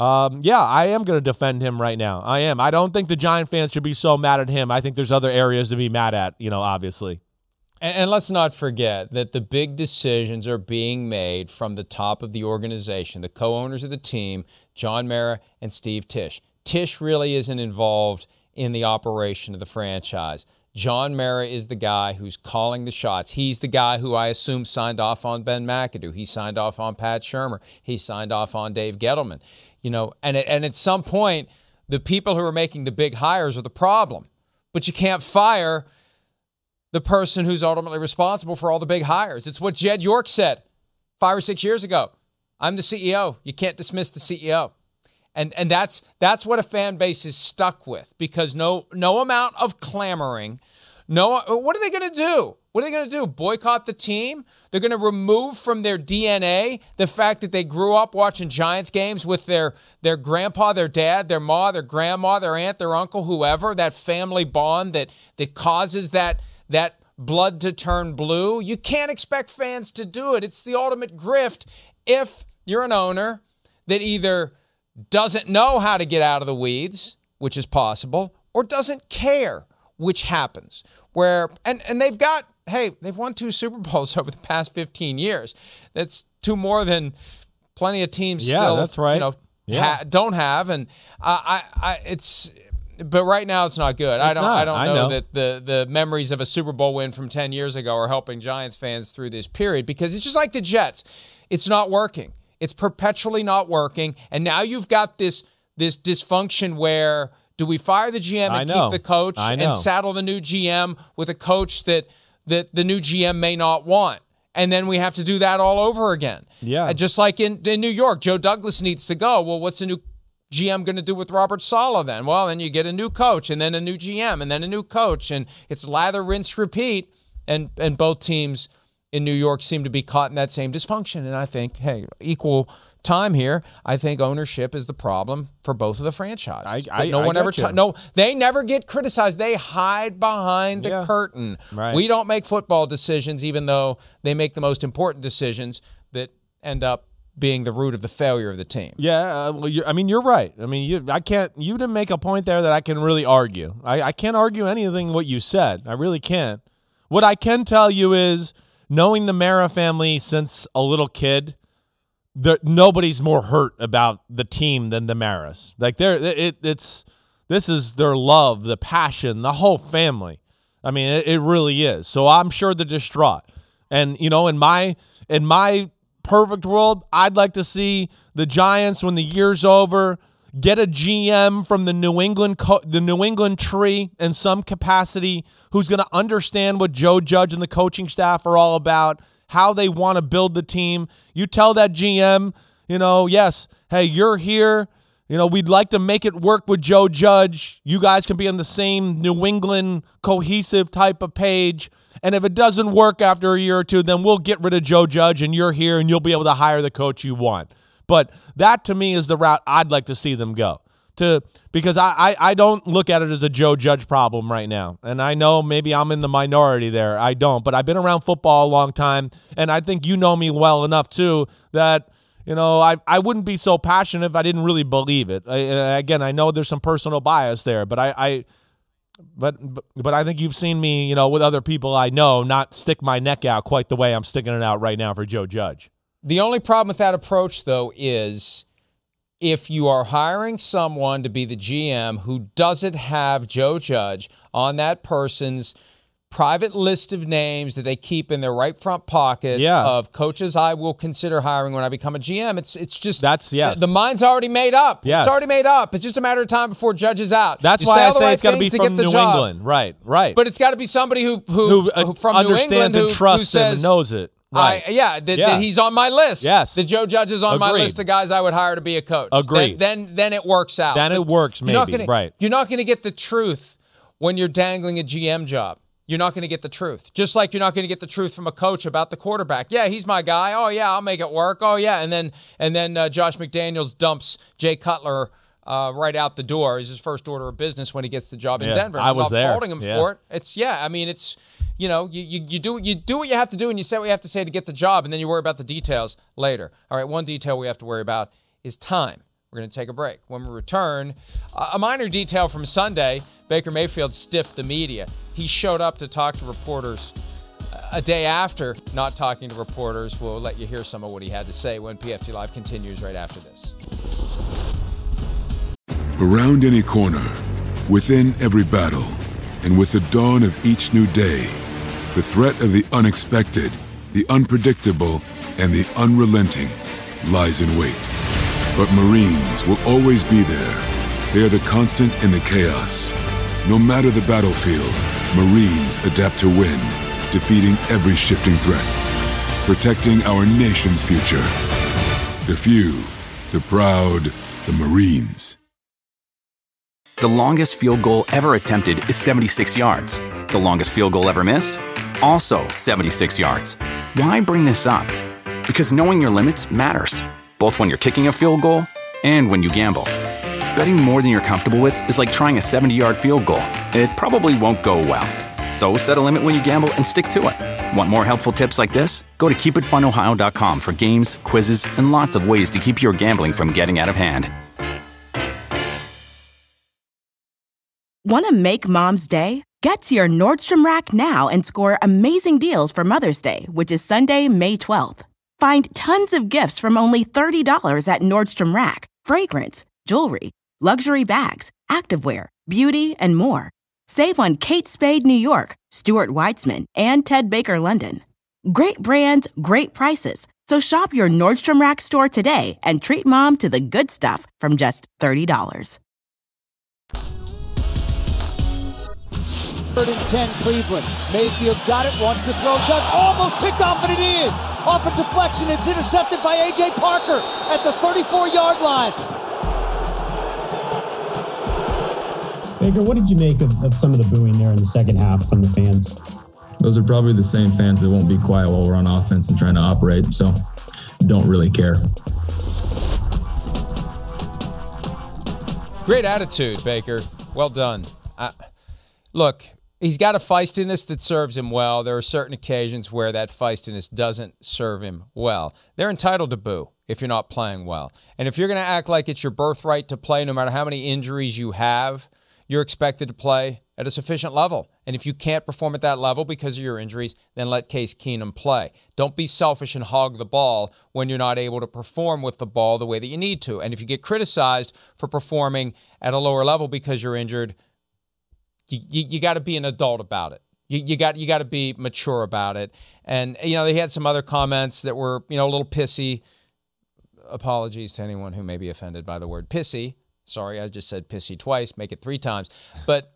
H: I am going to defend him right now. I am. I don't think the Giant fans should be so mad at him. I think there's other areas to be mad at, obviously.
C: And let's not forget that the big decisions are being made from the top of the organization, the co-owners of the team, John Mara and Steve Tisch. Tisch really isn't involved in the operation of the franchise. John Mara is the guy who's calling the shots. He's the guy who I assume signed off on Ben McAdoo. He signed off on Pat Shurmur. He signed off on Dave Gettleman. And at some point, the people who are making the big hires are the problem. But you can't fire the person who's ultimately responsible for all the big hires. It's what Jed York said 5 or 6 years ago. I'm the CEO. You can't dismiss the CEO. And that's what a fan base is stuck with, because no amount of clamoring, what are they going to do? What are they going to do? Boycott the team? They're going to remove from their DNA the fact that they grew up watching Giants games with their grandpa, their dad, their ma, their grandma, their aunt, their uncle, whoever, that family bond that causes that blood to turn blue. You can't expect fans to do it. It's the ultimate grift if you're an owner that either doesn't know how to get out of the weeds, which is possible, or doesn't care, which happens. And they've won 2 Super Bowls over the past 15 years. That's 2 more than plenty of teams still,
H: that's right.
C: Don't have. And but right now it's not good. I don't know that the memories of a Super Bowl win from 10 years ago are helping Giants fans through this period, because it's just like the Jets. It's not working. It's perpetually not working. And now you've got this dysfunction where do we fire the GM and keep the coach and saddle the new GM with a coach that the new GM may not want? And then we have to do that all over again. Yeah. Just like in New York, Joe Douglas needs to go. Well, what's a new GM going to do with Robert Saleh then? Well, then you get a new coach and then a new GM and then a new coach. And it's lather, rinse, repeat. And both teams in New York seem to be caught in that same dysfunction. And I think, equal time here. I think ownership is the problem for both of the franchises. They never get criticized. They hide behind the curtain. Right. We don't make football decisions, even though they make the most important decisions that end up being the root of the failure of the team.
H: Yeah, you're right. You didn't make a point there that I can really argue. I can't argue anything what you said. I really can't. What I can tell you is, knowing the Mara family since a little kid, nobody's more hurt about the team than the Maras. This is their love, the passion, the whole family. It really is. So I'm sure they're distraught. And in my perfect world, I'd like to see the Giants, when the year's over, get a GM from the New England tree in some capacity who's going to understand what Joe Judge and the coaching staff are all about, how they want to build the team. You tell that GM, yes, hey, you're here. We'd like to make it work with Joe Judge. You guys can be on the same New England cohesive type of page. And if it doesn't work after a year or two, then we'll get rid of Joe Judge and you're here and you'll be able to hire the coach you want. But that, to me, is the route I'd like to see them go. Because I don't look at it as a Joe Judge problem right now. And I know maybe I'm in the minority there. I don't. But I've been around football a long time, and I think you know me well enough, too, that I wouldn't be so passionate if I didn't really believe it. Again, I know there's some personal bias there, but I think you've seen me, with other people I know, not stick my neck out quite the way I'm sticking it out right now for Joe Judge.
C: The only problem with that approach, though, is if you are hiring someone to be the GM who doesn't have Joe Judge on that person's private list of names that they keep in their right front pocket of coaches I will consider hiring when I become a GM, it's just the mind's already made up.
H: Yes.
C: It's already made up. It's just a matter of time before Judge is out.
H: That's why I say it's got to be from New England. Right.
C: But it's got to be somebody who from New England
H: and trusts him and knows it. Right.
C: That he's on my list.
H: Yes.
C: That Joe Judge is on my list of guys I would hire to be a coach.
H: Agreed.
C: Then it works out.
H: Then it works, maybe.
C: You're not going to get the truth when you're dangling a GM job. You're not going to get the truth. Just like you're not going to get the truth from a coach about the quarterback. Yeah, he's my guy. Oh, yeah, I'll make it work. Oh, yeah. And then Josh McDaniels dumps Jay Cutler right out the door. Is his first order of business when he gets the job in Denver.
H: I was there.
C: I'm not faulting him for it. It's you do what you have to do and you say what you have to say to get the job, and then you worry about the details later. All right, one detail we have to worry about is time. We're going to take a break. When we return, a minor detail from Sunday, Baker Mayfield stiffed the media. He showed up to talk to reporters a day after not talking to reporters. We'll let you hear some of what he had to say when PFT Live continues right after this.
L: Around any corner, within every battle, and with the dawn of each new day, the threat of the unexpected, the unpredictable, and the unrelenting lies in wait. But Marines will always be there. They are the constant in the chaos. No matter the battlefield, Marines adapt to win, defeating every shifting threat, protecting our nation's future. The few, the proud, the Marines.
A: The longest field goal ever attempted is 76 yards. The longest field goal ever missed? Also 76 yards. Why bring this up? Because knowing your limits matters, both when you're kicking a field goal and when you gamble. Betting more than you're comfortable with is like trying a 70-yard field goal. It probably won't go well. So set a limit when you gamble and stick to it. Want more helpful tips like this? Go to keepitfunohio.com for games, quizzes, and lots of ways to keep your gambling from getting out of hand.
B: Want to make Mom's Day? Get to your Nordstrom Rack now and score amazing deals for Mother's Day, which is Sunday, May 12th. Find tons of gifts from only $30 at Nordstrom Rack. Fragrance, jewelry, luxury bags, activewear, beauty, and more. Save on Kate Spade New York, Stuart Weitzman, and Ted Baker London. Great brands, great prices. So shop your Nordstrom Rack store today and treat Mom to the good stuff from just $30.
M: 3rd and 10 Cleveland. Mayfield's got it, wants to throw, does almost picked off, and it is. Off a deflection, it's intercepted by A.J. Parker at the 34-yard line.
N: Baker, what did you make of some of the booing there in the second half from the fans?
E: Those are probably the same fans that won't be quiet while we're on offense and trying to operate, so don't really care.
C: Great attitude, Baker. Well done. Look, he's got a feistiness that serves him well. There are certain occasions where that feistiness doesn't serve him well. They're entitled to boo if you're not playing well. And if you're going to act like it's your birthright to play, no matter how many injuries you have, you're expected to play at a sufficient level. And if you can't perform at that level because of your injuries, then let Case Keenum play. Don't be selfish and hog the ball when you're not able to perform with the ball the way that you need to. And if you get criticized for performing at a lower level because you're injured, you got to be an adult about it. You got to be mature about it. And they had some other comments that were a little pissy. Apologies to anyone who may be offended by the word pissy. Sorry, I just said pissy twice. Make it 3 times. But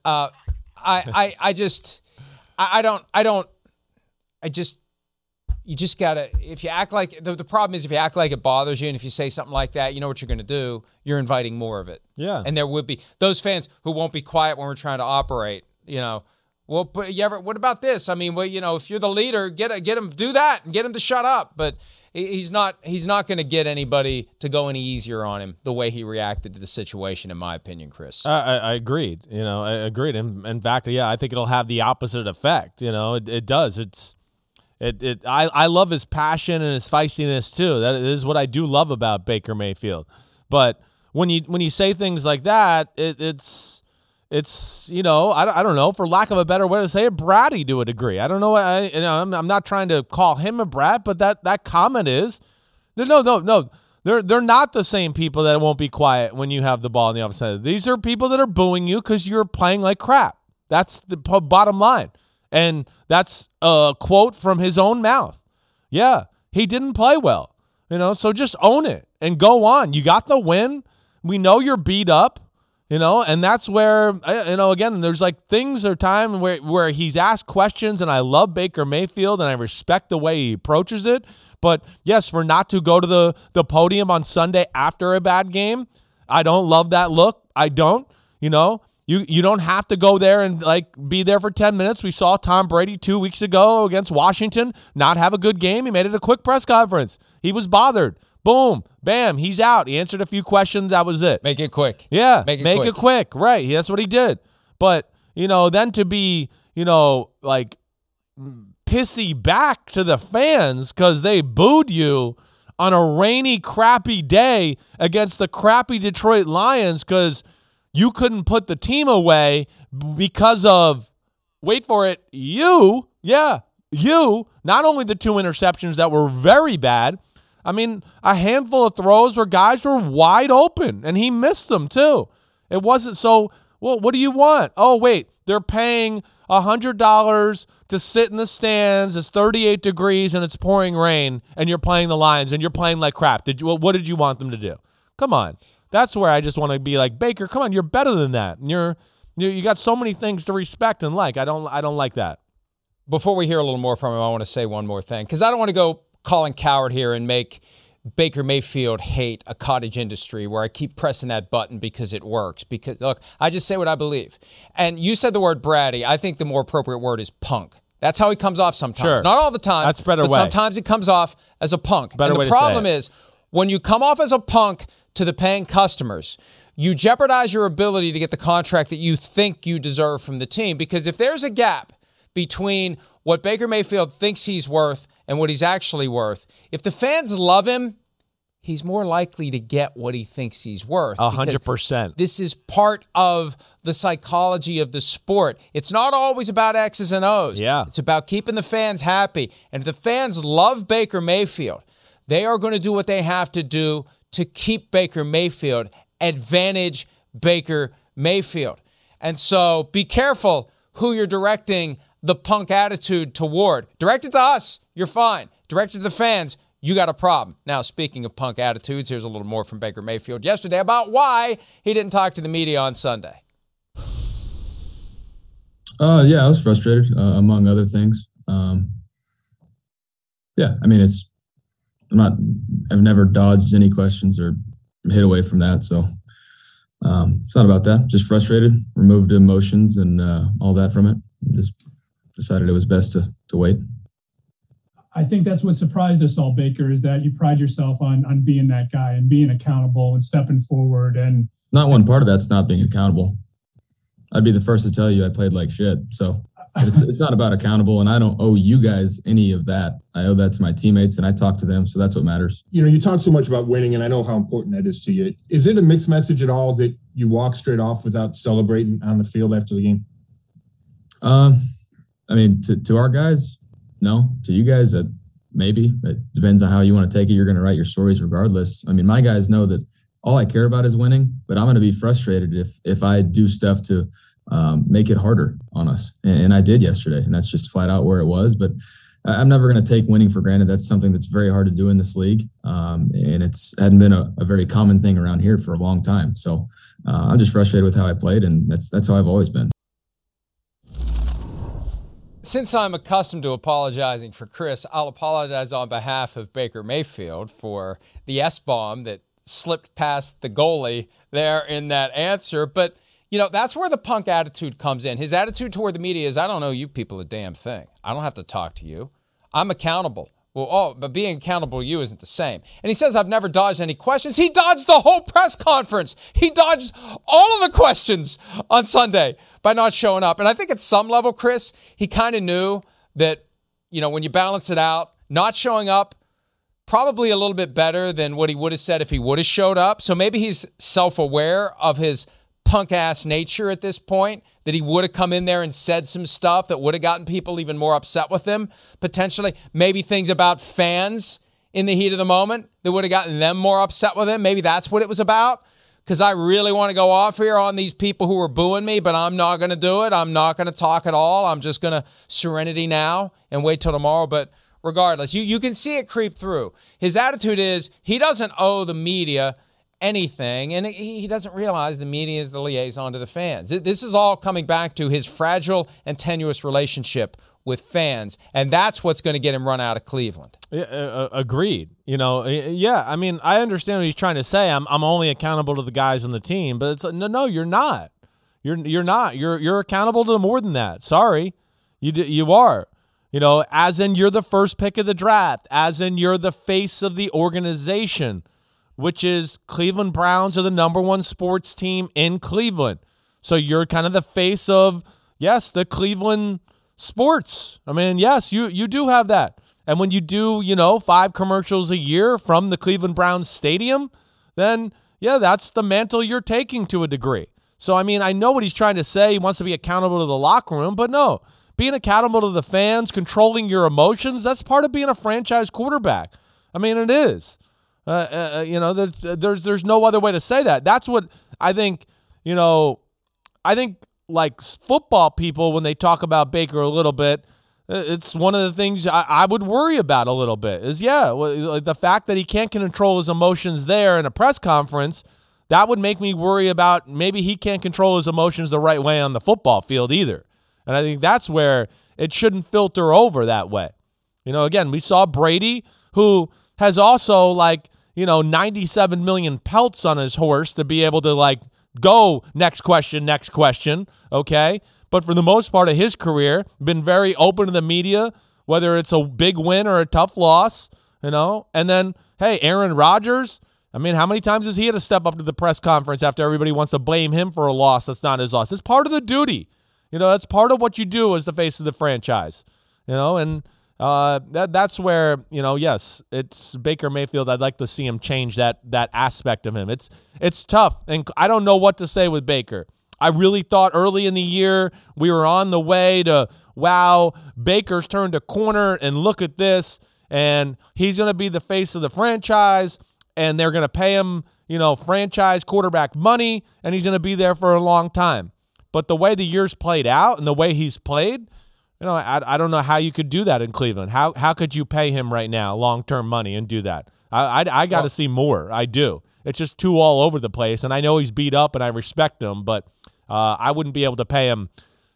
C: you just gotta. If you act like the problem is if you act like it bothers you, and if you say something like that, you know what you're going to do. You're inviting more of it.
H: Yeah.
C: And there would be those fans who won't be quiet when we're trying to operate. Well, but what about this? I mean, if you're the leader, get them do that and get them to shut up. But he's not going to get anybody to go any easier on him the way he reacted to the situation, in my opinion, Chris.
H: I agreed. I agreed. In fact, I think it'll have the opposite effect. It does. I love his passion and his feistiness too. That is what I do love about Baker Mayfield. But when you say things like that, it's I don't know, for lack of a better way to say it, bratty to a degree. I don't know. I'm not trying to call him a brat, but that comment is no. They're not the same people that won't be quiet when you have the ball in the offensive. These are people that are booing you because you're playing like crap. That's the bottom line. And that's a quote from his own mouth. Yeah, he didn't play well. So just own it and go on. You got the win. We know you're beat up, and that's where, again, there's like things or time where he's asked questions, and I love Baker Mayfield, and I respect the way he approaches it. But yes, for not to go to the podium on Sunday after a bad game, I don't love that look. I don't, You don't have to go there and be there for 10 minutes. We saw Tom Brady 2 weeks ago against Washington not have a good game. He made it a quick press conference. He was bothered. Boom, bam, he's out. He answered a few questions. That was it.
C: Make it quick.
H: Yeah, make it quick. Right, that's what he did. But, then to be, pissy back to the fans because they booed you on a rainy, crappy day against the crappy Detroit Lions because you couldn't put the team away because of, wait for it, you, not only the 2 interceptions that were very bad, I mean, a handful of throws where guys were wide open, and he missed them too. It wasn't so, well, what do you want? Oh, wait, they're paying $100 to sit in the stands. It's 38 degrees, and it's pouring rain, and you're playing the Lions, and you're playing like crap. What did you want them to do? Come on. That's where I just want to be like, Baker, come on, you're better than that. You got so many things to respect and like. I don't like that.
C: Before we hear a little more from him, I want to say one more thing because I don't want to go Colin Cowherd here and make Baker Mayfield hate a cottage industry where I keep pressing that button because it works. Because look, I just say what I believe. And you said the word bratty. I think the more appropriate word is punk. That's how he comes off sometimes.
H: Sure.
C: Not all the time.
H: That's a better
C: but
H: way.
C: Sometimes he comes off as a punk.
H: Better
C: and
H: way
C: the
H: to say
C: problem
H: it.
C: is when you come off as a punk to the paying customers, you jeopardize your ability to get the contract that you think you deserve from the team. Because if there's a gap between what Baker Mayfield thinks he's worth and what he's actually worth, if the fans love him, he's more likely to get what he thinks he's worth.
H: 100%.
C: This is part of the psychology of the sport. It's not always about X's and O's.
H: Yeah.
C: It's about keeping the fans happy. And if the fans love Baker Mayfield, they are going to do what they have to do to keep Baker Mayfield, advantage Baker Mayfield. And so be careful who you're directing the punk attitude toward. Direct it to us, you're fine. Direct it to the fans, you got a problem. Now, speaking of punk attitudes, here's a little more from Baker Mayfield yesterday about why he didn't talk to the media on Sunday.
E: Yeah, I was frustrated, among other things. Yeah, I mean, I've never dodged any questions or hid away from that. So it's not about that. Just frustrated, removed emotions and all that from it. Just decided it was best to wait.
N: I think that's what surprised us all, Baker, is that you pride yourself on being that guy and being accountable and stepping forward. And
E: not one part of that's not being accountable. I'd be the first to tell you I played like shit. So it's not about accountable, and I don't owe you guys any of that. I owe that to my teammates, and I talk to them, so that's what matters.
G: You talk so much about winning, and I know how important that is to you. Is it a mixed message at all that you walk straight off without celebrating on the field after the game?
E: I mean, to our guys, no. To you guys, maybe. It depends on how you want to take it. You're going to write your stories regardless. I mean, my guys know that all I care about is winning, but I'm going to be frustrated if I do stuff to make it harder on us. And I did yesterday, and that's just flat out where it was. But I'm never going to take winning for granted. That's something that's very hard to do in this league. And it's hadn't been a very common thing around here for a long time. So I'm just frustrated with how I played, and that's how I've always been.
C: Since I'm accustomed to apologizing for Chris, I'll apologize on behalf of Baker Mayfield for the S-bomb that slipped past the goalie there in that answer. But, that's where the punk attitude comes in. His attitude toward the media is, I don't owe you people a damn thing. I don't have to talk to you. I'm accountable. Well, but being accountable to you isn't the same. And he says, I've never dodged any questions. He dodged the whole press conference. He dodged all of the questions on Sunday by not showing up. And I think at some level, Chris, he kind of knew that, when you balance it out, not showing up, probably a little bit better than what he would have said if he would have showed up. So maybe he's self-aware of his punk-ass nature at this point, that he would have come in there and said some stuff that would have gotten people even more upset with him, potentially. Maybe things about fans in the heat of the moment that would have gotten them more upset with him. Maybe that's what it was about, because I really want to go off here on these people who were booing me, but I'm not going to do it. I'm not going to talk at all. I'm just going to serenity now and wait till tomorrow. But regardless, you can see it creep through. His attitude is he doesn't owe the media anything, and he doesn't realize the media is the liaison to the fans. This is all coming back to his fragile and tenuous relationship with fans, and that's what's going to get him run out of Cleveland.
H: Agreed. Yeah, I mean, I understand what he's trying to say. I'm only accountable to the guys on the team, but it's no, you're not. You're not. You're accountable to more than that. Sorry, you are. As in you're the first pick of the draft, as in you're the face of the organization, which is Cleveland Browns are the number one sports team in Cleveland. So you're kind of the face of, yes, the Cleveland sports. I mean, yes, you do have that. And when you do, 5 commercials a year from the Cleveland Browns stadium, then, yeah, that's the mantle you're taking to a degree. So, I mean, I know what he's trying to say. He wants to be accountable to the locker room, but no, being accountable to the fans, controlling your emotions, that's part of being a franchise quarterback. I mean, it is. There's no other way to say that. That's what I think, like football people, when they talk about Baker a little bit, it's one of the things I would worry about a little bit is, the fact that he can't control his emotions there in a press conference, that would make me worry about maybe he can't control his emotions the right way on the football field either. And I think that's where it shouldn't filter over that way. Again, we saw Brady, who has also 97 million pelts on his horse to be able to go next question, okay? But for the most part of his career, been very open to the media, whether it's a big win or a tough loss, And then, hey, Aaron Rodgers, I mean, how many times has he had to step up to the press conference after everybody wants to blame him for a loss that's not his loss? It's part of the duty. That's part of what you do as the face of the franchise, and that's where, yes, it's Baker Mayfield. I'd like to see him change that aspect of him. It's tough, and I don't know what to say with Baker. I really thought early in the year we were on the way to, wow, Baker's turned a corner, and look at this, and he's going to be the face of the franchise, and they're going to pay him, franchise quarterback money, and he's going to be there for a long time. But the way the years played out and the way he's played, I don't know how you could do that in Cleveland. How could you pay him right now long-term money and do that? I got to see more. I do. It's just too all over the place, and I know he's beat up, and I respect him, but I wouldn't be able to pay him,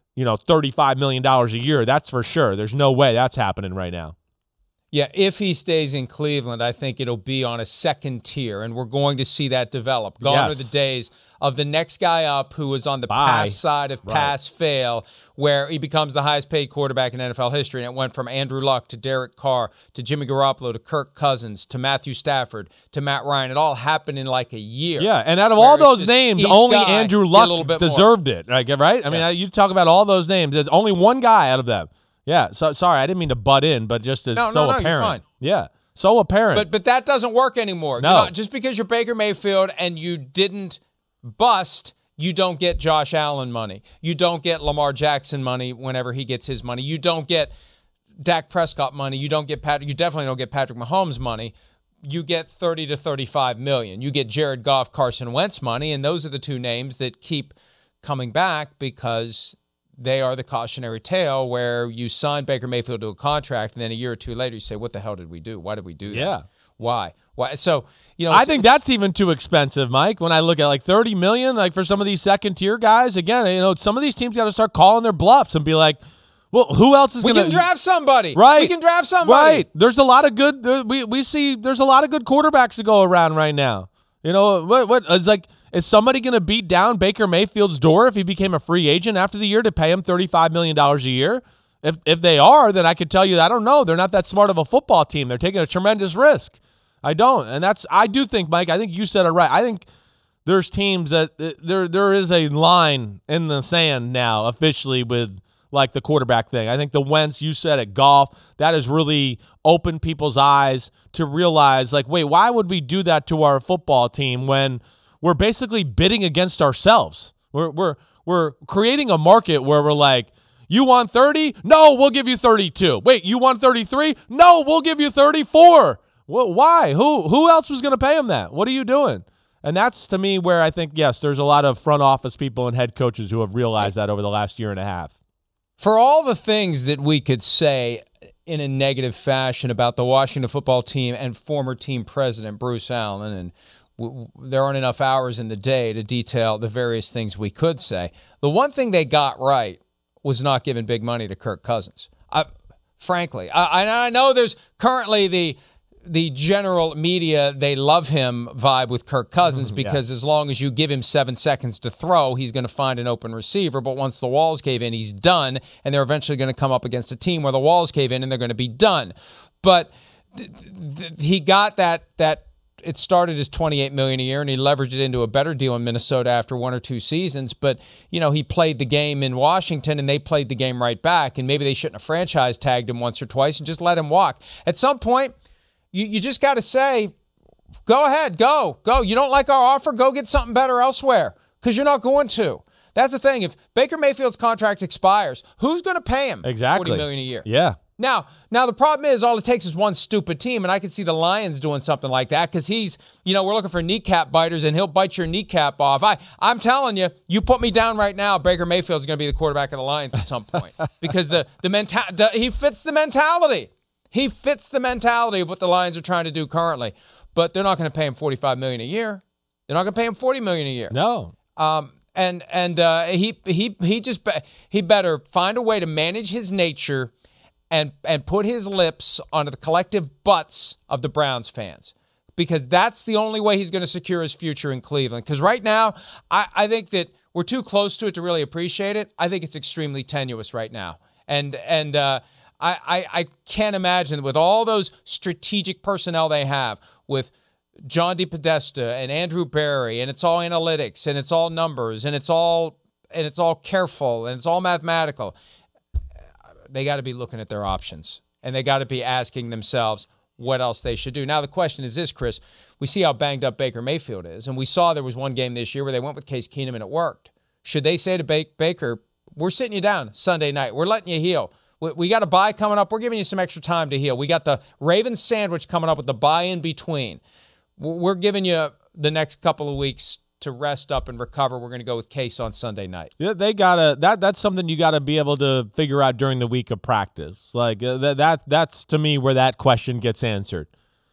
H: $35 million a year. That's for sure. There's no way that's happening right now.
C: Yeah, if he stays in Cleveland, I think it'll be on a second tier, and we're going to see that develop. Gone are the days of the next guy up who was on the pass side of pass-fail, where he becomes the highest-paid quarterback in NFL history, and it went from Andrew Luck to Derek Carr to Jimmy Garoppolo to Kirk Cousins to Matthew Stafford to Matt Ryan. It all happened in a year.
H: Yeah, and out of all those names, only Andrew Luck deserved it, right? I mean, you talk about all those names. There's only one guy out of them. Yeah, so sorry, I didn't mean to butt in, but just as so apparent. You're fine. Yeah, so apparent.
C: But that doesn't work anymore.
H: No.
C: Just because you're Baker Mayfield and you didn't bust, you don't get Josh Allen money. You don't get Lamar Jackson money whenever he gets his money. You don't get Dak Prescott money. You definitely don't get Patrick Mahomes money. You get 30 to 35 million. You get Jared Goff, Carson Wentz money, and those are the two names that keep coming back because they are the cautionary tale where you sign Baker Mayfield to a contract, and then a year or two later you say, what the hell did we do? Why did we do that?
H: Yeah.
C: Why? So,
H: I think that's even too expensive, Mike, when I look at $30 million, for some of these second-tier guys. Again, some of these teams got to start calling their bluffs and be like, well, who else is going to...
C: We can draft somebody.
H: Right.
C: We can draft somebody.
H: Right. There's a lot of good... We see there's a lot of good quarterbacks to go around right now. What it's like... Is somebody going to beat down Baker Mayfield's door if he became a free agent after the year to pay him $35 million a year? If they are, then I could tell you, I don't know. They're not that smart of a football team. They're taking a tremendous risk. I don't. And I do think, Mike, I think you said it right. I think there's teams that there is a line in the sand now officially with like the quarterback thing. I think the Wentz, you said it, golf, that has really opened people's eyes to realize, like, wait, why would we do that to our football team when we're basically bidding against ourselves? We're creating a market where we're like, you want 30? No, we'll give you 32. Wait, you want 33? No, we'll give you 34. Well, why? Who else was going to pay him that? What are you doing? And that's, to me, where I think, yes, there's a lot of front office people and head coaches who have realized that over the last year and a half.
C: For all the things that we could say in a negative fashion about the Washington football team and former team president Bruce Allen, and there aren't enough hours in the day to detail the various things we could say, the one thing they got right was not giving big money to Kirk Cousins. Frankly, I know there's currently the general media, they love him vibe with Kirk Cousins because as long as you give him 7 seconds to throw, he's going to find an open receiver. But once the walls cave in, he's done, and they're eventually going to come up against a team where the walls cave in and they're going to be done. But he got that it started as $28 million a year, and he leveraged it into a better deal in Minnesota after 1 or 2 seasons. But, he played the game in Washington, and they played the game right back, and maybe they shouldn't have franchise tagged him once or twice and just let him walk. At some point, you just got to say, go ahead, go. You don't like our offer? Go get something better elsewhere, because you're not going to. That's the thing. If Baker Mayfield's contract expires, who's going to pay him
H: exactly
C: $40 million a year?
H: Yeah.
C: Now the problem is all it takes is one stupid team, and I can see the Lions doing something like that because he's, we're looking for kneecap biters, and he'll bite your kneecap off. I'm telling you, you put me down right now, Baker Mayfield's going to be the quarterback of the Lions at some point because he fits the mentality. He fits the mentality of what the Lions are trying to do currently, but they're not going to pay him $45 million a year. They're not going to pay him $40 million a year.
H: No.
C: He better find a way to manage his nature and put his lips onto the collective butts of the Browns fans, because that's the only way he's going to secure his future in Cleveland. Because right now, I think that we're too close to it to really appreciate it. I think it's extremely tenuous right now. And I can't imagine with all those strategic personnel they have with John DePodesta and Andrew Berry, and it's all analytics, and it's all numbers, and it's all careful, and it's all mathematical. They got to be looking at their options, and they got to be asking themselves what else they should do. Now, the question is this, Chris. We see how banged up Baker Mayfield is, and we saw there was one game this year where they went with Case Keenum, and it worked. Should they say to Baker, we're sitting you down Sunday night. We're letting you heal. We got a bye coming up. We're giving you some extra time to heal. We got the Ravens sandwich coming up with the bye in between. We're giving you the next couple of weeks to rest up and recover. We're going to go with Case on Sunday night.
H: Yeah, they gotta. That's something you got to be able to figure out during the week of practice. Like that's to me where that question gets answered.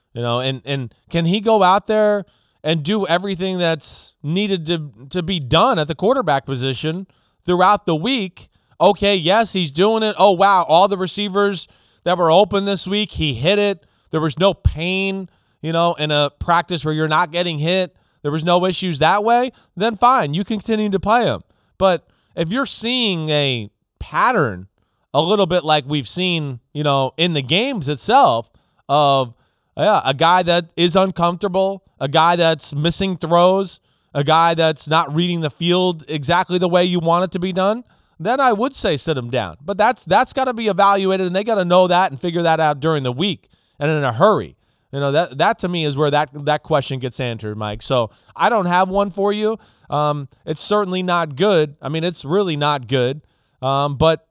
H: And can he go out there and do everything that's needed to be done at the quarterback position throughout the week? Okay, yes, he's doing it. Oh wow, all the receivers that were open this week, he hit it. There was no pain, in a practice where you're not getting hit. There was no issues that way, then fine, you continue to play him. But if you're seeing a pattern a little bit like we've seen, in the games itself of a guy that is uncomfortable, a guy that's missing throws, a guy that's not reading the field exactly the way you want it to be done, then I would say sit him down. But that's got to be evaluated, and they got to know that and figure that out during the week and in a hurry. That to me is where that question gets answered, Mike. So I don't have one for you. It's certainly not good. I mean, it's really not good. But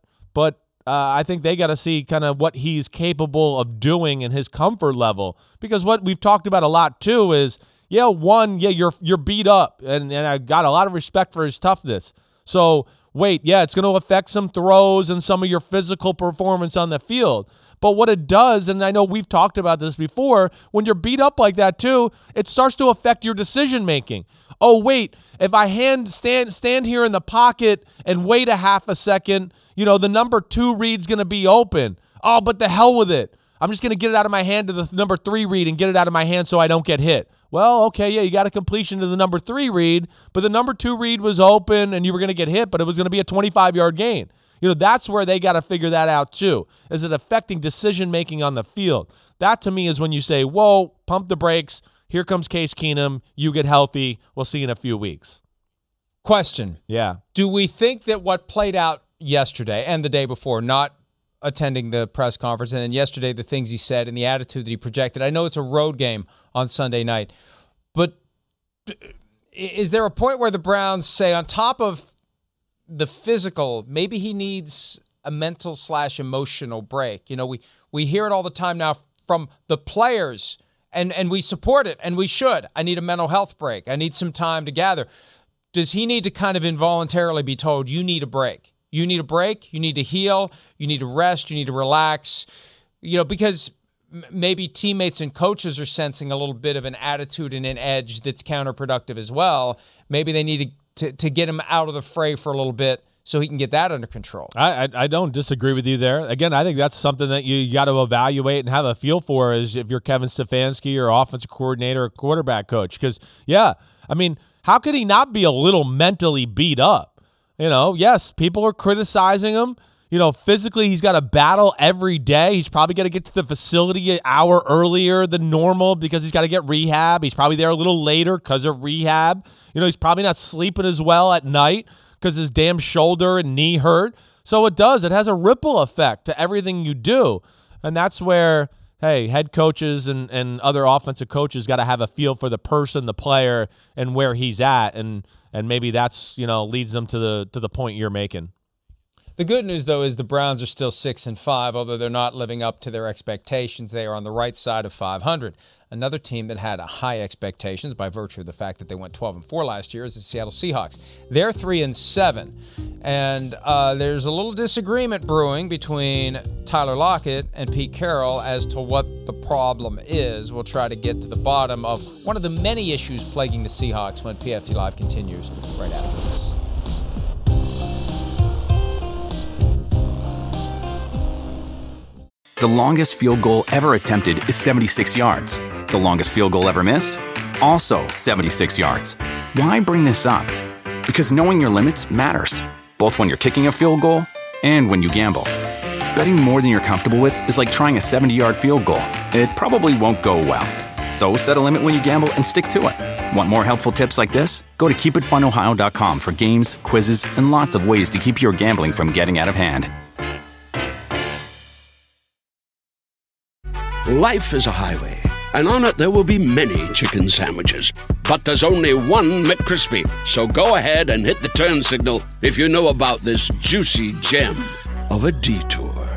H: I think they got to see kind of what he's capable of doing and his comfort level. Because what we've talked about a lot too is, you're beat up, and I got a lot of respect for his toughness. So wait, it's going to affect some throws and some of your physical performance on the field. But what it does, and I know we've talked about this before, when you're beat up like that too, it starts to affect your decision-making. Oh, wait, if I stand here in the pocket and wait a half a second, the number 2 read's going to be open. Oh, but the hell with it. I'm just going to get it out of my hand to the number 3 read and get it out of my hand so I don't get hit. Well, okay, you got a completion to the number 3 read, but the number 2 read was open and you were going to get hit, but it was going to be a 25-yard gain. That's where they got to figure that out too. Is it affecting decision-making on the field? That to me is when you say, whoa, pump the brakes. Here comes Case Keenum. You get healthy. We'll see you in a few weeks.
C: Question.
H: Yeah.
C: Do we think that what played out yesterday and the day before, not attending the press conference, and then yesterday the things he said and the attitude that he projected, I know it's a road game on Sunday night, but is there a point where the Browns say, on top of the physical, maybe he needs a mental/emotional break? We hear it all the time now from the players, and we support it, and we should. I need a mental health break. I need some time to gather. Does he need to kind of involuntarily be told, you need a break? You need a break. You need to heal. You need to rest. You need to relax. Because maybe teammates and coaches are sensing a little bit of an attitude and an edge that's counterproductive as well. Maybe they need to get him out of the fray for a little bit so he can get that under control.
H: I don't disagree with you there. Again, I think that's something that you got to evaluate and have a feel for as if you're Kevin Stefanski or offensive coordinator or quarterback coach. Because, how could he not be a little mentally beat up? Yes, people are criticizing him. Physically, he's got to battle every day. He's probably got to get to the facility an hour earlier than normal because he's got to get rehab. He's probably there a little later because of rehab. He's probably not sleeping as well at night because his damn shoulder and knee hurt. So it has a ripple effect to everything you do. And that's where, hey, head coaches and other offensive coaches got to have a feel for the person, the player, and where he's at. And maybe that's, leads them to the point you're making.
C: The good news, though, is the Browns are still 6-5, although they're not living up to their expectations. They are on the right side of 500. Another team that had high expectations by virtue of the fact that they went 12-4 last year is the Seattle Seahawks. They're 3-7, and there's a little disagreement brewing between Tyler Lockett and Pete Carroll as to what the problem is. We'll try to get to the bottom of one of the many issues plaguing the Seahawks when PFT Live continues right after this.
A: The longest field goal ever attempted is 76 yards. The longest field goal ever missed? Also 76 yards. Why bring this up? Because knowing your limits matters, both when you're kicking a field goal and when you gamble. Betting more than you're comfortable with is like trying a 70-yard field goal. It probably won't go well. So set a limit when you gamble and stick to it. Want more helpful tips like this? Go to keepitfunohio.com for games, quizzes, and lots of ways to keep your gambling from getting out of hand.
O: Life is a highway, and on it there will be many chicken sandwiches. But there's only one McCrispy. So go ahead and hit the turn signal if you know about this juicy gem of a detour.